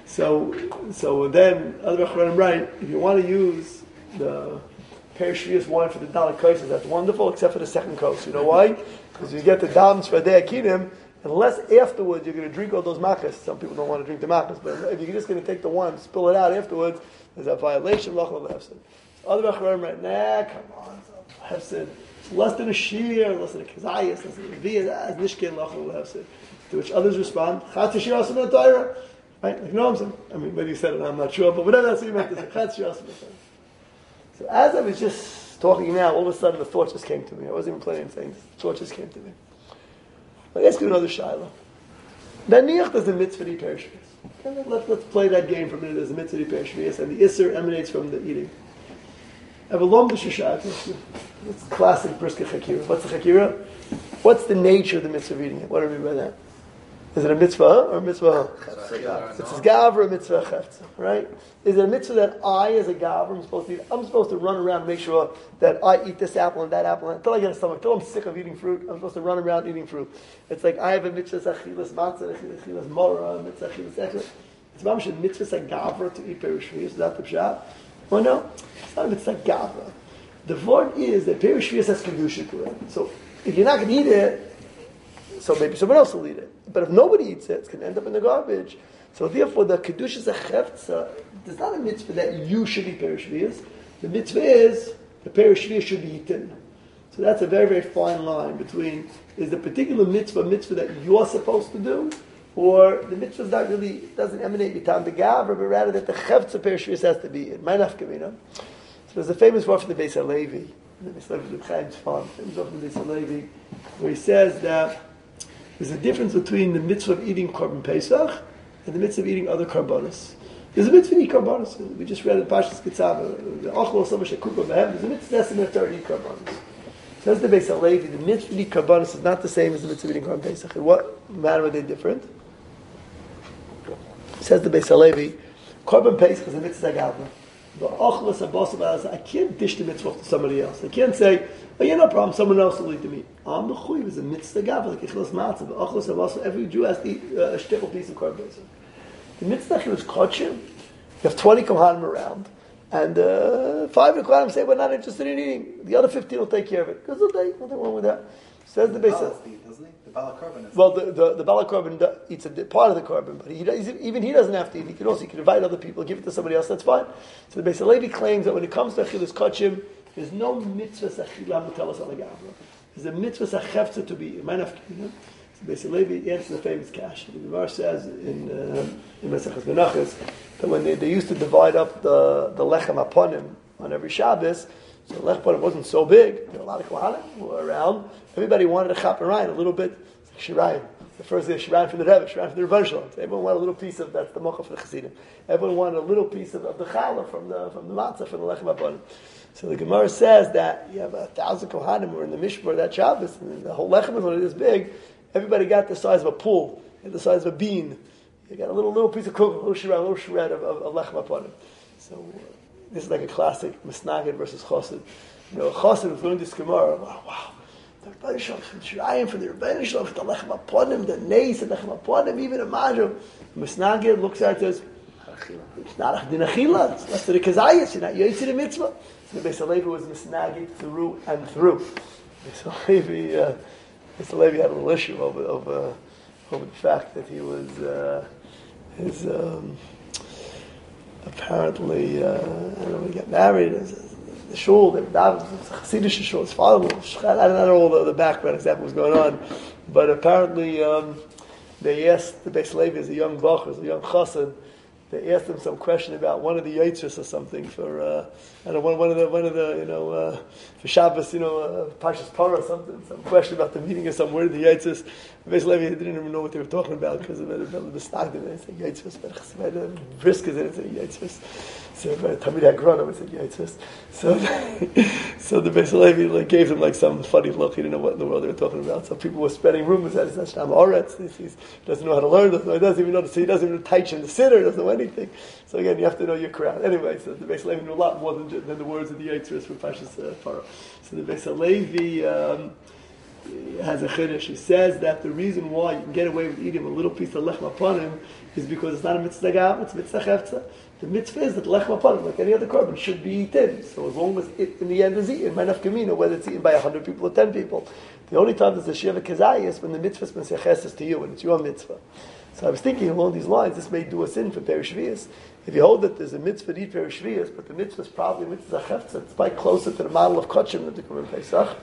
Speaker 1: So then, other Achronim write, if you want to use the Perishvius wine for the Dalit Kosas, that's wonderful, except for the second coast. You know why? Because you get the Dams for the Akinim, unless afterwards you're going to drink all those makas. Some people don't want to drink the makas, but if you're just going to take the wine and spill it out afterwards, there's a violation of Lachal Hefsid. Other Achronim write, nah, come on, Hefsid. Less than a shear, less than a kazayas, less than a viyah, nishkin lachol hefsid. To which others respond, chatz shir asim Torah. Right? Like, no, I'm saying. I mean, whether you said it, I'm not sure, but whatever that's what you meant to say, chatz shir asim Torah. So as I was just talking now, all of a sudden the thought just came to me. I wasn't even planning on saying this. The thought just came to me. I'll ask you another shaila. Naniach there's a mitzvah to eat perishvius. Let's play that game for a minute. There's a mitzvah to eat perishvius, and the isser emanates from the eating. Avalom b'shishayat. It's classic brisker chakira. What's the chakira? What's the nature of the mitzvah of eating it? What do we mean by that? Is it a mitzvah or a mitzvah? It's a gav or a mitzvah cheftza, right? Is it a mitzvah that I, as a gav, I'm supposed to run around and make sure that I eat this apple and that apple until I get a stomach, until I'm sick of eating fruit. I'm supposed to run around eating fruit. It's like I have a mitzvah achilas matzah, achilas mora, a mitzvah achilas echlet. It's mamish a mitzvah gavra to eat perishvius. Is that the pshat? Well, no, it's not a mitzvah gavra. The word is that perishvius has kedusha to it. So if you're not going to eat it, so maybe someone else will eat it. But if nobody eats it, it's going to end up in the garbage. So therefore, the kedusha zechevtza, there's not a mitzvah that you should eat perishvius. The mitzvah is the perishvius should be eaten. So that's a very, very fine line between is the particular mitzvah that you're supposed to do, or the mitzvah is not really doesn't emanate mitam the gavra, but rather that the chevtza perishvius has to be eaten. Ma'anaf kavina. So there's a famous word from the Beis HaLevi, the Beis HaLevi of Chaim's farm, famous word from the Beis HaLevi, where he says that there's a difference between the mitzvah of eating korban pesach and the mitzvah of eating other karbanos. There's a mitzvah to eat karbanos. We just read in Parshas Kitzava, the Ochlo Soma Shekupa Behem. There's a mitzvah to eat karbanos. Says the Beis HaLevi, the mitzvah to eat karbanos is not the same as the mitzvah of eating korban pesach. In what manner are they different? Says the Beis HaLevi, korban pesach is a mitzvah gavra. I can't dish the mitzvah to somebody else. I can't say, oh yeah, no problem, someone else will eat the meat. I'm the chuy is a mitzvah gav, like ichlas matzah, but achlos avasu, every Jew has to eat a shtickle piece of korban pesach. The mitzvah is kodshim. You have 20 kohanim around, And 5 of the Kohanim say we're not interested in eating. The other 15 will take care of it. Because nothing wrong with that. Says the base.
Speaker 7: Doesn't he? The Bala Korban is.
Speaker 1: Well, the Bala Korban eats a part of the korban, but even he doesn't have to eat. He can invite other people, give it to somebody else. That's fine. So the Beis Halevi claims that when it comes to Achilas Kachim, there's no mitzvah Achila Mutelas Alagavra. There's a mitzvah Achefza to be eaten. So Beis Halevi answers the famous kash. The Gemara says in Masechas Menachos that when they used to divide up the lechem aponim on every Shabbos, so the lechem aponim wasn't so big. There were a lot of kohanim who were around. Everybody wanted a chaperayim, a little bit. It's like shirayim. The first day, shirayim from the Rebbe, shirayim from the Rebbe Shalom. So everyone wanted a little piece of that's the mocha for the Chassidim. Everyone wanted a little piece of the challah from the matzah from the lechem aponim. So the Gemara says that you have 1,000 kohanim who are in the mishmar that Shabbos, and the whole lechem is when it is big. Everybody got the size of a pool, the size of a bean. You got a little piece of cook, a little shred of lechem aponim. So this is like a classic Misnagid versus Chassid. You know, a Chassid who's learning this Gemara. Wow. The Rebbeinu Shalom from Shirayim, from the Rebbeinu Shalom, from the lechem aponim, the neis, the lechem aponim, even a major. Misnagid looks at it and says, it's not a din achila, it's less than a kazayas, you're not yotzei the mitzvah. So the Beis Halevi was Misnagid through and through. Beis Halevi had a little issue over the fact that he was apparently when he got married, the shul, the Hasidic shul, his father was, I don't know all the background exactly what was going on, but apparently they asked the Beis Halevi as a young bach, as a young chassid, they asked him some question about one of the Yitzhak or something for I don't know, one of the for Shabbos, Parshas Parah or something, some question about the meaning of some word of the Yitzhak. Beis Halevi didn't even know what they were talking about because of the stock that they said Yitzhak, but brisket in it said Yitzhak. So Tamid Hagronim said Yitzhak. So the Beis Halevi gave him some funny look. He didn't know what in the world they were talking about. So people were spreading rumors that he's not Shtam Oretz. He doesn't know how to learn. He doesn't even know the Taich and the Siddur. Doesn't know anything. So again, you have to know your crowd. Anyway, so the Beis Halevi knew a lot more than the words of the Yitzhak from Parshas Parah. So the Beis Halevi has a chiddush. He says that the reason why you can get away with eating a little piece of lechem aponim is because it's not a mitzvah gav, it's mitzvah chefza. The mitzvah is that lechem aponim, like any other korban, should be eaten. So as long as it in the end is eaten, minaf kamina, whether it's eaten by 100 people or 10 people. The only time there's a shiva kazai is when the mitzvah is menseches to you and it's your mitzvah. So I was thinking along these lines, this may do us in for Perish Shvius. If you hold that there's a mitzvah to eat Perish Shvius, but the mitzvah is probably a mitzvah chefza, it's quite closer to the model of Kachim that they come in Pesach.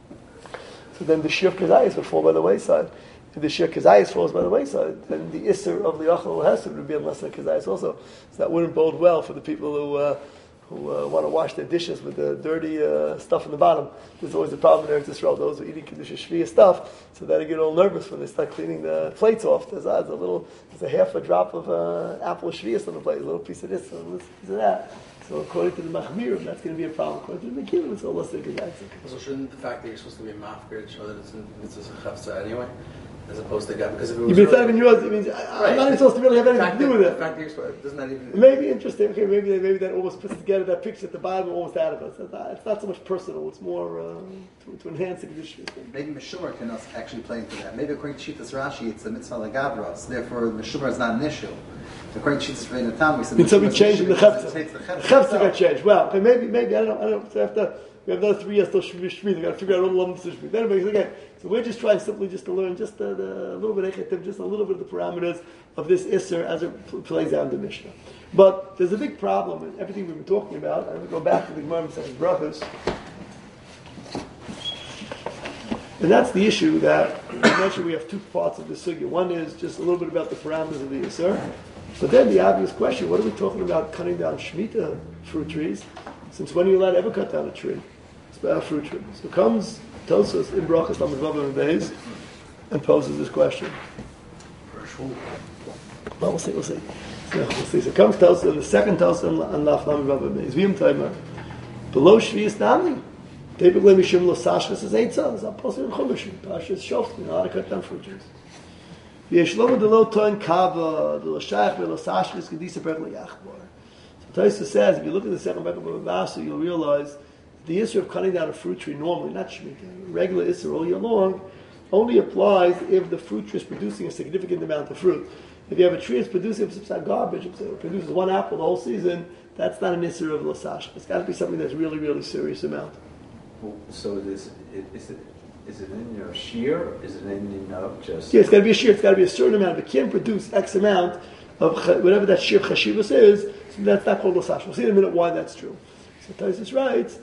Speaker 1: So then the Shir of Kazayas would fall by the wayside. If the Shir Kazayas falls by the wayside, then the Isser of the Yachal Hesed would be unless the Kazayas also. So that wouldn't bode well for the people who want to wash their dishes with the dirty stuff in the bottom. There's always a problem in Eretz Yisrael. Those who are eating Kedusha Shviya stuff, so that they get all nervous when they start cleaning the plates off. There's a half a drop of apple Shviya on the plate, a little piece of this, a little piece of that. So according to the Machmirim, that's going to be a problem. According to the Mekilim, it's all less than Kazayas.
Speaker 2: So shouldn't the fact that you're supposed to be mafkir show that it's a chafza anyway? As opposed to God, because if it was
Speaker 1: it's not even yours, it means I'm not even supposed to really have anything to do with it.
Speaker 2: The fact that you're supposed, doesn't that even...
Speaker 1: Maybe interesting. Okay, maybe that almost puts together that picture at the bottom, almost out of it. It's not so much personal. It's more to enhance the condition.
Speaker 7: Maybe Meshumar can actually play into that. Maybe according to Shittas Rashi, it's a mitzvah legavros. Therefore, Meshumar is not an issue. According to Shittas Rebbeinu Tam, we said
Speaker 1: so we changed the chefza.
Speaker 7: The
Speaker 1: chefza got changed. Well, okay, maybe I don't know. So we have another 3 years till Shmini. We got to figure out all the lumps of Shmini. Anyway, again, so we're just trying simply just to learn just a little bit of just a little bit of the parameters of this Isser as it plays out in the Mishnah. But there's a big problem in everything we've been talking about. I'm going to go back to the Gemara Masechtas Brachos. And that's the issue that I mentioned we have 2 parts of the sugya. One is just a little bit about the parameters of the Isser. But then the obvious question, what are we talking about cutting down Shemitah fruit trees? Since when are you allowed to ever cut down a tree? It's about a fruit tree. So tells us in Brachos Lamed Vav and Beis, and poses this question. Well, we'll see. So tells us in the second tells us on Laf Lamed Vav and Beis. V'im Taimer. Below Shvius Nami. David Lemi Shim Lo Sashkas is 8 sons. I'm posting in Chumash. Pashas Shoftim. You know how to cut down fruit trees. V'yeshlomo de lo toin kava, de lo shayach ve lo sashkas, gedisa perek lo yachbor. Taisa says, if you look at the second Beka Bavasu, you'll realize the issue of cutting down a fruit tree normally, not Shemitah, regular issue all year long, only applies if the fruit tree is producing a significant amount of fruit. If you have a tree that's producing some garbage, it produces one apple the whole season, that's not an issur of lasash. It's got to be something that's really, really serious amount.
Speaker 6: So is it in your shear? Is it in just?
Speaker 1: Yeah, it's got to be a shear. It's got to be a certain amount. If it can't produce X amount of whatever that shear chashivus is, so that's not called lasash. We'll see in a minute why that's true. So Taisus writes,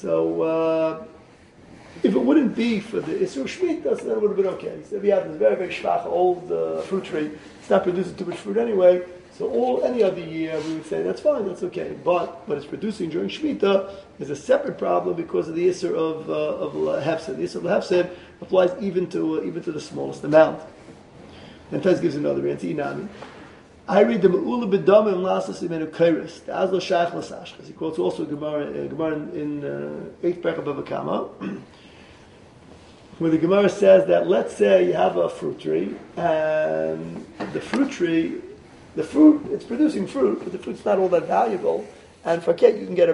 Speaker 1: so if it wouldn't be for the Isur Shemitah, then it would have been okay. So if you have this very, very schwach old fruit tree, it's not producing too much fruit anyway, so any other year we would say that's fine, that's okay. But what it's producing during Shemitah is a separate problem because of the Isur of Hefsed. The Isur of Hefsed applies even to the smallest amount. And Tez gives another answer, Inami. I read the Me'ula B'damim Lasas Imenu Kairis, the Azlo Shach Lasashkas. He quotes also a Gemara in 8th Perek of Bava Kama, where the Gemara says that let's say you have a fruit tree, and the fruit, it's producing fruit, but the fruit's not all that valuable, and forget, you can get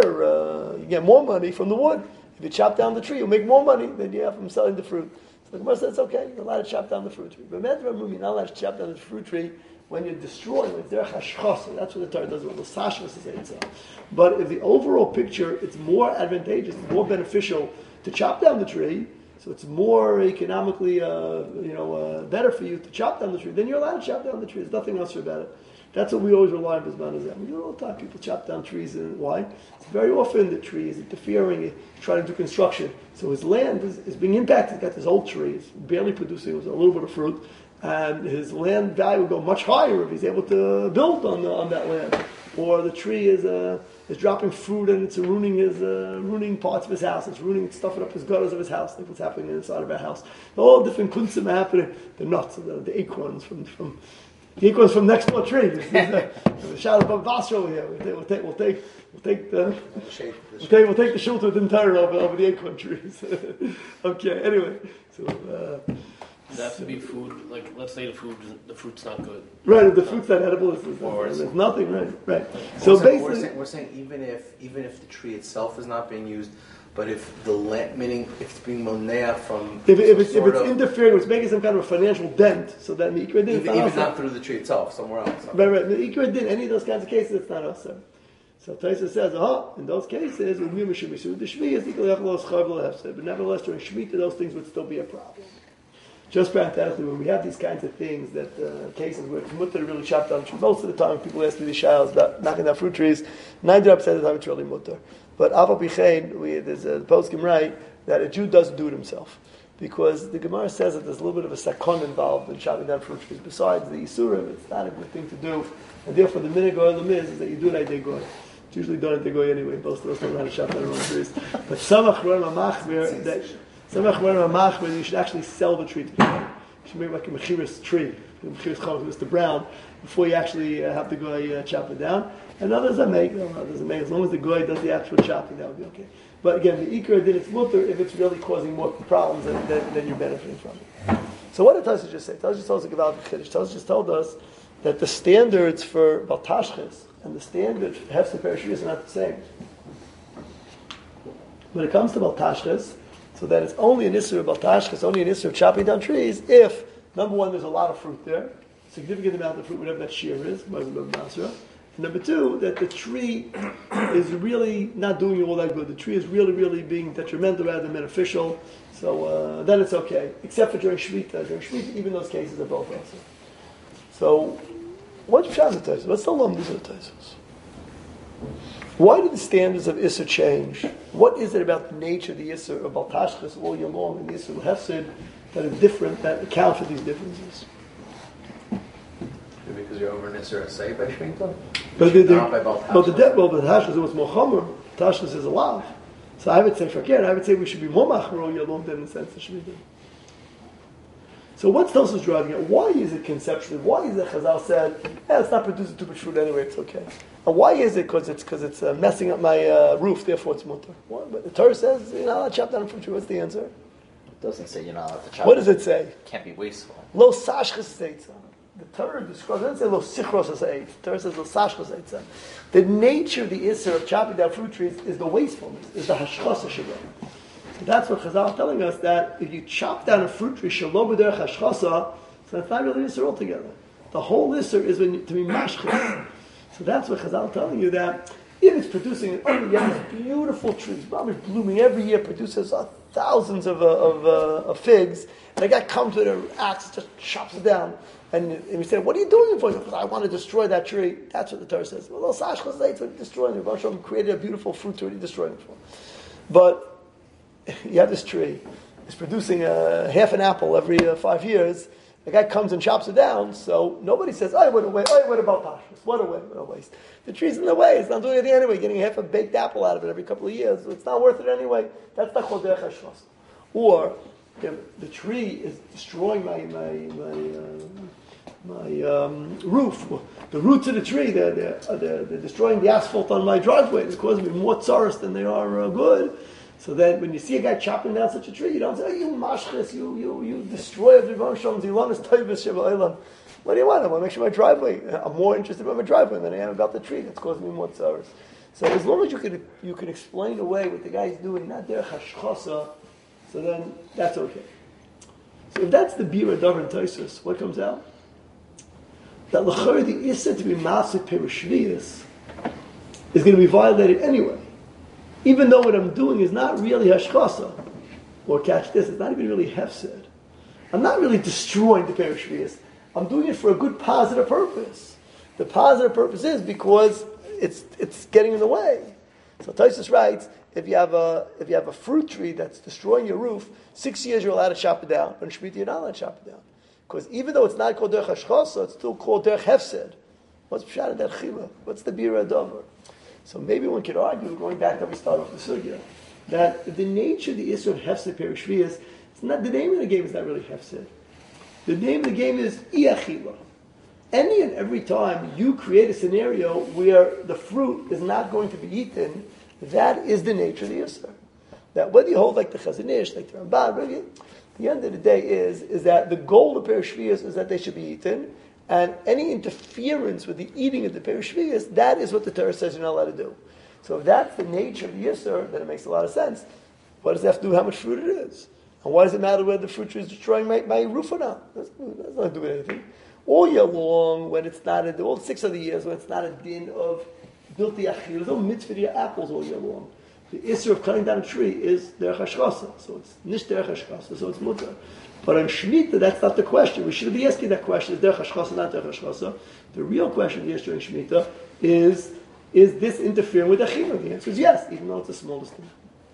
Speaker 1: you get more money from the wood. If you chop down the tree, you'll make more money than you have from selling the fruit. So the Gemara says, it's okay, you're allowed to chop down the fruit tree. But you're not allowed to chop down the fruit tree when you're destroying it. Derech hashchasa, that's what the Torah does with the sashkas is. But if the overall picture, it's more advantageous, it's more beneficial to chop down the tree, so it's more economically, better for you to chop down the tree, then you're allowed to chop down the tree. There's nothing else about it. That's what we always rely on Bisman Azam. All the time people chop down trees, and why? It's very often the tree is interfering, trying to do construction. So his land is being impacted. He's got this old tree, it's barely producing a little bit of fruit, and his land value will go much higher if he's able to build on that land. Or the tree is dropping fruit and it's ruining parts of his house. It's stuffing up his gutters of his house, like what's happening inside of our house. All different kunsim are happening. The nuts, the acorns from next door tree. There's a shout above Basra over here. We'll take the shulter with the entire over the acorn trees. Okay. Anyway, so.
Speaker 8: Does it have to be food? Like, let's say the fruit's not good.
Speaker 1: Right, if the fruit's not edible, there's nothing. Right. So basically,
Speaker 2: we're saying even if the tree itself is not being used, but if the land, meaning if it's being monea from
Speaker 1: if it's interfering, it's making some kind of a financial dent, so that the Ikra Din,
Speaker 2: even not through the tree itself, somewhere else.
Speaker 1: Right. The Ikra Din, any of those kinds of cases, it's not us. So Taisa says, in those cases, the Shvi is equal to but nevertheless, during Shemitah, those things would still be a problem. Just parenthetically, when we have these kinds of things, that cases where it's mutter to really chop down trees, most of the time when people ask me these shaylas about knocking down fruit trees, 90% of the time it's really mutter. But Aval Bichein, there's a poskim right that a Jew doesn't do it himself. Because the Gemara says that there's a little bit of a sakon involved in chopping down fruit trees. Besides the Isurim, it's not a good thing to do. And therefore the minhag olam is that you do it at Degoy. It's usually done at Degoy anyway. Most of us don't know how to chop down their own trees. But Samach Ron Mamachmir, that you should actually sell the tree to the guy. You should make like a mechiras tree, mechiras chom, Mr. Brown, before you actually have the guy chop it down. And others that make, as long as the guy does the actual chopping, that would be okay. But again, the ikra din it's mutter if it's really causing more problems than you're benefiting from it. So what did Tosfos just say? Tosfos just told us about the Kiddush. Tosfos just told us that the standards for Baltashchis and the standards for Hefsed Perishiyas are not the same. When it comes to Baltashchis, so that it's only an issue of baltashchis, it's only an issue of chopping down trees if, number one, there's a lot of fruit there, significant amount of fruit, whatever that shear is, and number two, that the tree is really not doing you all that good. The tree is really, really being detrimental rather than beneficial, so then it's okay, except for during Shvita. During Shvita, even those cases are both also. So, what's Pshat? What's the Lomdus of the Taisus? Why do the standards of Issa change? What is it about the nature of the Issa of Baltashchis all year long and the Issa of Hefsed that is different, that account for these differences?
Speaker 2: Maybe because you're over an Issa say by Shemitah?
Speaker 1: But the Baltashchis was more chomer. Baltashchis is a lav. So I would say, we should be more machmer all year long than in the sense of Shemitah. So what's Tosfos driving at? Why is it conceptually? Why is it Chazal said, it's not producing too much fruit anyway, it's okay. And why is it? Because it's messing up my roof, therefore it's mutter. But the Torah says, you're not allowed to chop down a fruit tree. What's the answer?
Speaker 4: It doesn't say you're not allowed to chop.
Speaker 1: What does it say?
Speaker 4: It can't be wasteful.
Speaker 1: Lo sashchas seitza. The Torah describes, it doesn't say lo sichros seitza. The Torah says lo sashchas seitza. The nature of the issur of chopping down fruit trees is the wastefulness, is the hashchasa shabbat. So that's what Chazal is telling us, that if you chop down a fruit tree, shalom b'derech hashchasa, so that's not really issur altogether. The whole Isser is when to be mashchis. So that's what Chazal telling you that if it's producing, you have these beautiful trees, blooming every year, produces thousands of figs, and a guy comes with an axe, just chops it down, and we say, "What are you doing it for?" Because I want to destroy that tree. That's what the Torah says. Well, Sash Chazal to destroy it. Hashem created a beautiful fruit tree, destroying it for. But you have this tree; it's producing half an apple every 5 years. The guy comes and chops it down, so nobody says, "Oh, what a waste! Oh, what about Pashas? What a waste!" The tree's in the way; it's not doing anything anyway. Getting half a baked apple out of it every couple of years, it's not worth it anyway. That's not called derech hashchasa. Or the tree is destroying my roof. The roots of the tree, they're destroying the asphalt on my driveway. It's causing me more tsaros than they are good. So then, when you see a guy chopping down such a tree, you don't say, "Oh, you mashchis, you destroy the Rebbeinu Shalom, Zilonis Toivus Sheba Olam." What do you want? I want to make sure my driveway. I'm more interested about my driveway than I am about the tree that's causing me more tsaros. So as long as you can explain away what the guy's doing, not derech hashchasa, so then that's okay. So if that's the bira davar and Tosfos, what comes out? That l'chor the issa to be maaseh perishvius is going to be violated anyway. Even though what I'm doing is not really hashchasa, or catch this, it's not even really hefsed. I'm not really destroying the perishvius. I'm doing it for a good positive purpose. The positive purpose is because it's getting in the way. So Tosfos writes, if you have a fruit tree that's destroying your roof, 6 years you're allowed to chop it down. But in Shemitah you're not allowed to chop it down. Because even though it's not called derech hashchasa, it's still called derech hefsed. What's pshat in that chila? What's the bira davar? So maybe one could argue, going back to we started off the sugya, that the nature of the issue of hefsed perishvius, it's not the name of the game is not really hefsed. The name of the game is iyachila. Any and every time you create a scenario where the fruit is not going to be eaten, that is the nature of the Yisr. That whether you hold like the Chazon Ish, like the Ramban, the end of the day is that the goal of Perishvius is that they should be eaten, and any interference with the eating of the Perishvius, that is what the Torah says you're not allowed to do. So if that's the nature of the Yisr, then it makes a lot of sense. What does it have to do with how much fruit it is? And why does it matter whether the fruit tree is destroying my roof or not? That's not doing anything. All year long, when it's not, all 6 of the years, when it's not a din of built the achil, there's no mitzvah to your apples all year long. The issue of cutting down a tree is derech hashchasa, so it's nish derech hashchasa, so it's mutar. But on Shemitah, that's not the question. We shouldn't be asking that question, is derech hashchasa, not derech hashchasa. The real question here during Shemitah is this interfering with achila? The answer is yes, even though it's the smallest thing.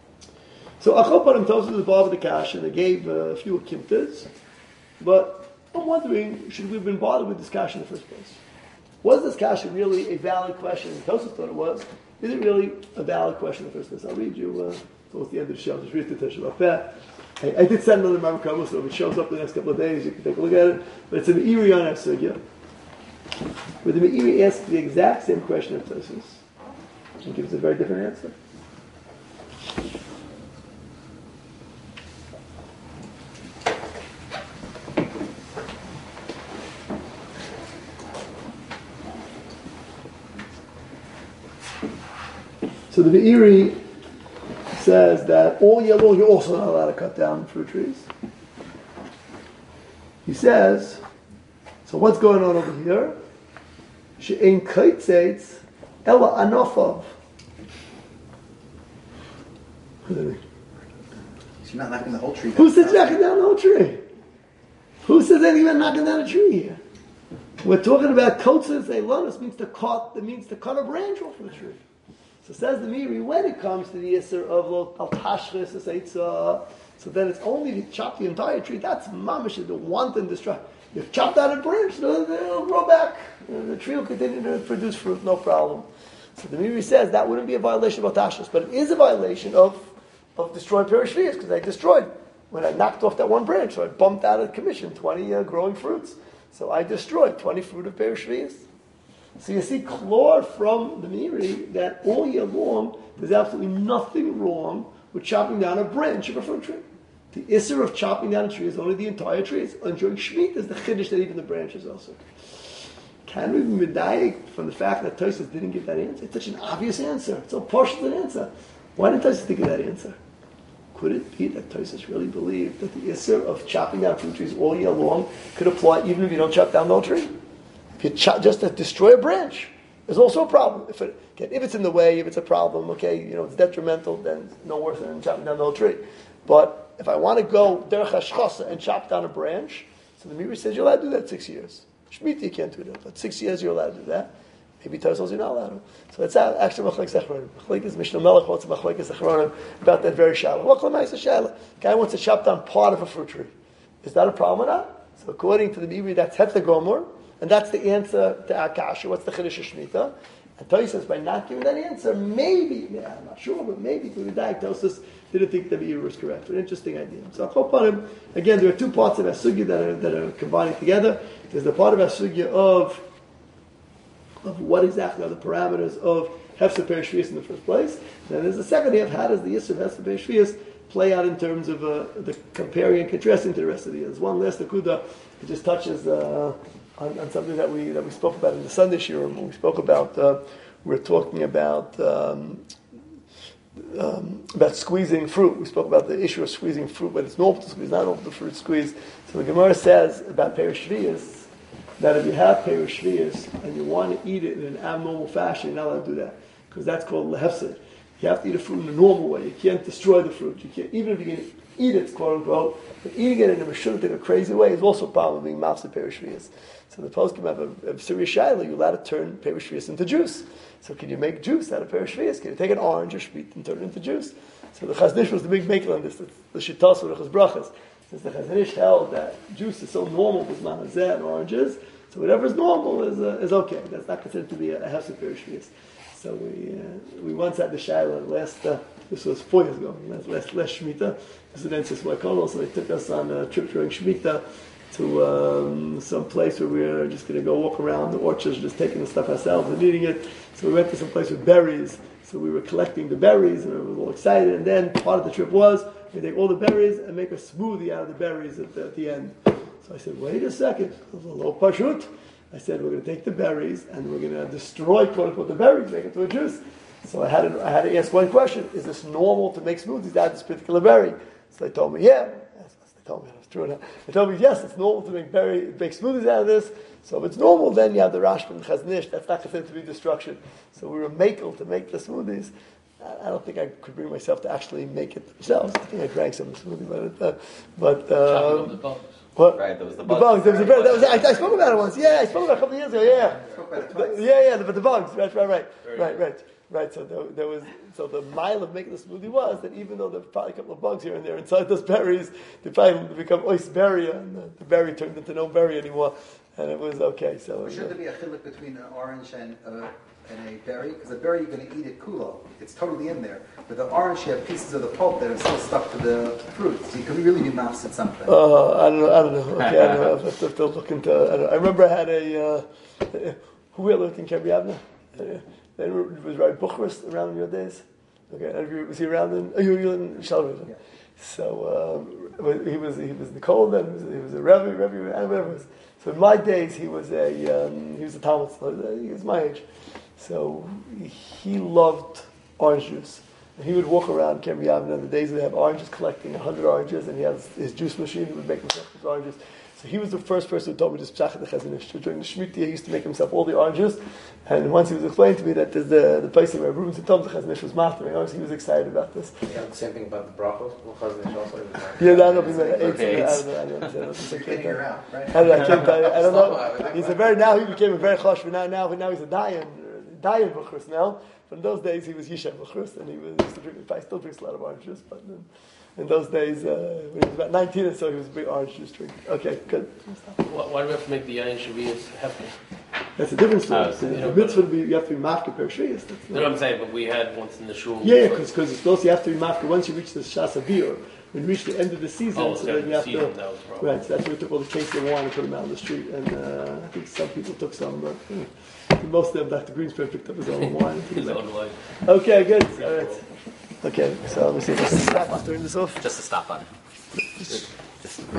Speaker 1: So Achol Parim tells us the bar of the cash, and they gave a few kimtas, but I'm wondering, should we have been bothered with this cash in the first place? Was this cash really a valid question? Tosfos thought it was. Is it really a valid question in the first place? I'll read you towards the end of the show. Just read the Tisha about that. I did send another Mamre, so if it shows up the next couple of days, you can take a look at it. But it's an Meiri on Sugya, where the Meiri asks the exact same question of Tosfos and gives a very different answer. So the Meiri says that all year long you're also not allowed to cut down fruit trees. He says, so what's going on over here? She'ein kaitzetz ela anofav.
Speaker 7: So you're not knocking the whole tree down.
Speaker 1: Who says knocking down the whole tree? Who says anything about knocking down a tree here? We're talking about kotzes eilonis means to cut a branch off of the tree. So says the Meiri, when it comes to the Yisr of al tashchis so then it's only if you chop the entire tree. That's mamish, the wanton destruction. You've chopped out a branch, it'll grow back. The tree will continue to produce fruit, no problem. So the Meiri says that wouldn't be a violation of al tashchis, but it is a violation of destroying perishvius, because I destroyed when I knocked off that one branch, so I bumped out of commission 20 growing fruits. So I destroyed 20 fruit of perishvius. So you see clear from the Meiri that all year long there's absolutely nothing wrong with chopping down a branch of a fruit tree. The issur of chopping down a tree is only the entire tree. And during Shemitah is the chiddush that even the branches also. Can we be medayek from the fact that Tosfos didn't give that answer? It's such an obvious answer. It's so partial an answer. Why didn't Tosfos think of that answer? Could it be that Tosfos really believed that the issur of chopping down fruit trees all year long could apply even if you don't chop down the whole tree? If you just to destroy a branch, there's also a problem. If it's in the way, if it's a problem, okay, it's detrimental, then it's no worse than chopping down the whole tree. But if I want to go derech hashchasa and chop down a branch, so the Meiri says you're allowed to do that 6 years. Shemitah you can't do that, but 6 years you're allowed to do that. Maybe Torah says you're not allowed to. So it's actually Machlekes Achronim. Machlekes Mishnah Melech what's Machlekes Achronim about that very shaila. What is a shaila? Guy wants to chop down part of a fruit tree. Is that a problem or not? So according to the Meiri, that's Het Gomor, and that's the answer to our kasha. What's the Chiddush of Shemitah? And Torah says by not giving that answer, maybe, I'm not sure, but maybe to the diagnosis didn't think the Meiri was correct. An interesting idea. So Chopanim, again, there are two parts of Asugya that are combining together. There's the part of Asugya of what exactly are the parameters of Hefsed Perish Shvius in the first place. Then there's the second half, how does the Yisr of Hefsed Perish Shvius play out in terms of the comparing and contrasting to the rest of the years. One last Nakuda, it just touches on something that we spoke about in the Sunday Shiurim. When we spoke about, we were talking about squeezing fruit. We spoke about the issue of squeezing fruit, but it's normal to squeeze, not normal to fruit squeeze. So the Gemara says about Perish Shvius, that if you have Perish Shvius and you want to eat it in an abnormal fashion, you're not allowed to do that, because that's called lehefsed. You have to eat a fruit in a normal way. You can't destroy the fruit. You can't, even if you can eat it, quote unquote, but eating it in a meshulach in a crazy way is also probably being mafsed Perish Shvius. So the poskim have a serious shaila. You're allowed to turn Perish Shvius into juice. So can you make juice out of Perish Shvius? Can you take an orange or shvit and turn it into juice? So the Chazon Ish was the big maker on this. It's the Shittas of the Brachas. Since the Chazon Ish held that juice is so normal with manazeh and oranges, so whatever is normal is okay. That's not considered to be a hefsed Perish Shvius. So we once had the shaila last. This was 4 years ago. Last Shemitah. This was then Siswai. So they took us on a trip during Shemitah to some place where we were just going to go walk around the orchards, just taking the stuff ourselves and eating it. So we went to some place with berries. So we were collecting the berries and we were all excited. And then part of the trip was we take all the berries and make a smoothie out of the berries at the end. So I said, wait a second. It was a low pashut. I said, we're going to take the berries and we're going to destroy, quote unquote, the berries, make it to a juice. So I had to ask one question: is this normal to make smoothies out of this particular berry? So they told me, yeah. They told me it was true enough. They told me, yes, it's normal to make smoothies out of this. So if it's normal, then you have the Rashba and Chazon Ish. That's not considered to be destruction. So we were makel to make the smoothies. I don't think I could bring myself to actually make it themselves. I think I drank some of the smoothie, but
Speaker 8: the bugs.
Speaker 1: What?
Speaker 4: Right, there was the
Speaker 1: bugs.
Speaker 4: bugs.
Speaker 1: There was the bread. I spoke about it once. Yeah, I spoke about it a couple of years ago. Yeah. But the bugs. Right. So the mile of making the smoothie was that even though there's probably a couple of bugs here and there inside those berries, they probably become oisberia, and the berry turned into no berry anymore, and it was okay. So
Speaker 7: should there be a chiluk between an orange and a berry? Because a berry you're going to eat it kulo, it's totally in there. But the orange, you have pieces of the pulp that are still stuck to the fruit, so you can really be mafs at something.
Speaker 1: I don't know. Okay, I don't know. I have to look into. I remember I had who we lived in Kiryat Yavne. Was Rabbi Bucharest around in your days? Okay, was he around in? Oh, you were in Shalom. Yeah. So he was Nicole, then he was a Rebbe, whatever it was. So in my days, he was a Talmud. He was my age. So he loved orange juice. And he would walk around Kiryat Yavne on the days they have oranges, collecting 100 oranges, and he has his juice machine. He would make himself his oranges. So he was the first person who told me this pshachet the Chazon Ish. During the Shemitah, he used to make himself all the oranges. And once he was explaining to me that there's the place where Reuben said, Tom, the Chazon Ish was mastering. Honestly, he was excited about this.
Speaker 2: Yeah, the same thing about the brachos. Well, Chazon Ish also.
Speaker 1: Yeah, I don't know. I don't know. I don't know. Now he became a very chosh. Now he's a Dayan Buchris now. But in those days, he was Yishem Buchris, and he used to drink. He still drinks a lot of orange juice, but in those days, when he was about 19 or so, he was a big orange juice drinker. Okay, good.
Speaker 8: Why do we have to make the yain shvius hefker?
Speaker 1: That's a different story. The mitzvah you have to be mafka per shvius.
Speaker 8: You know what I'm saying? But we had once in the shul.
Speaker 1: Yeah, because it's supposed you have to be mafka once you reach the shas abir. When you reach the end of the season, so then you have to.
Speaker 8: That was
Speaker 1: right, so that's why we took all the case of wine and put them out on the street. And I think some people took some, but most of them, Dr. Greenspan picked up his own wine.
Speaker 8: His own wine.
Speaker 1: Okay, good. All right. Okay, so let me see if I can turn this off.
Speaker 4: Just a stop button.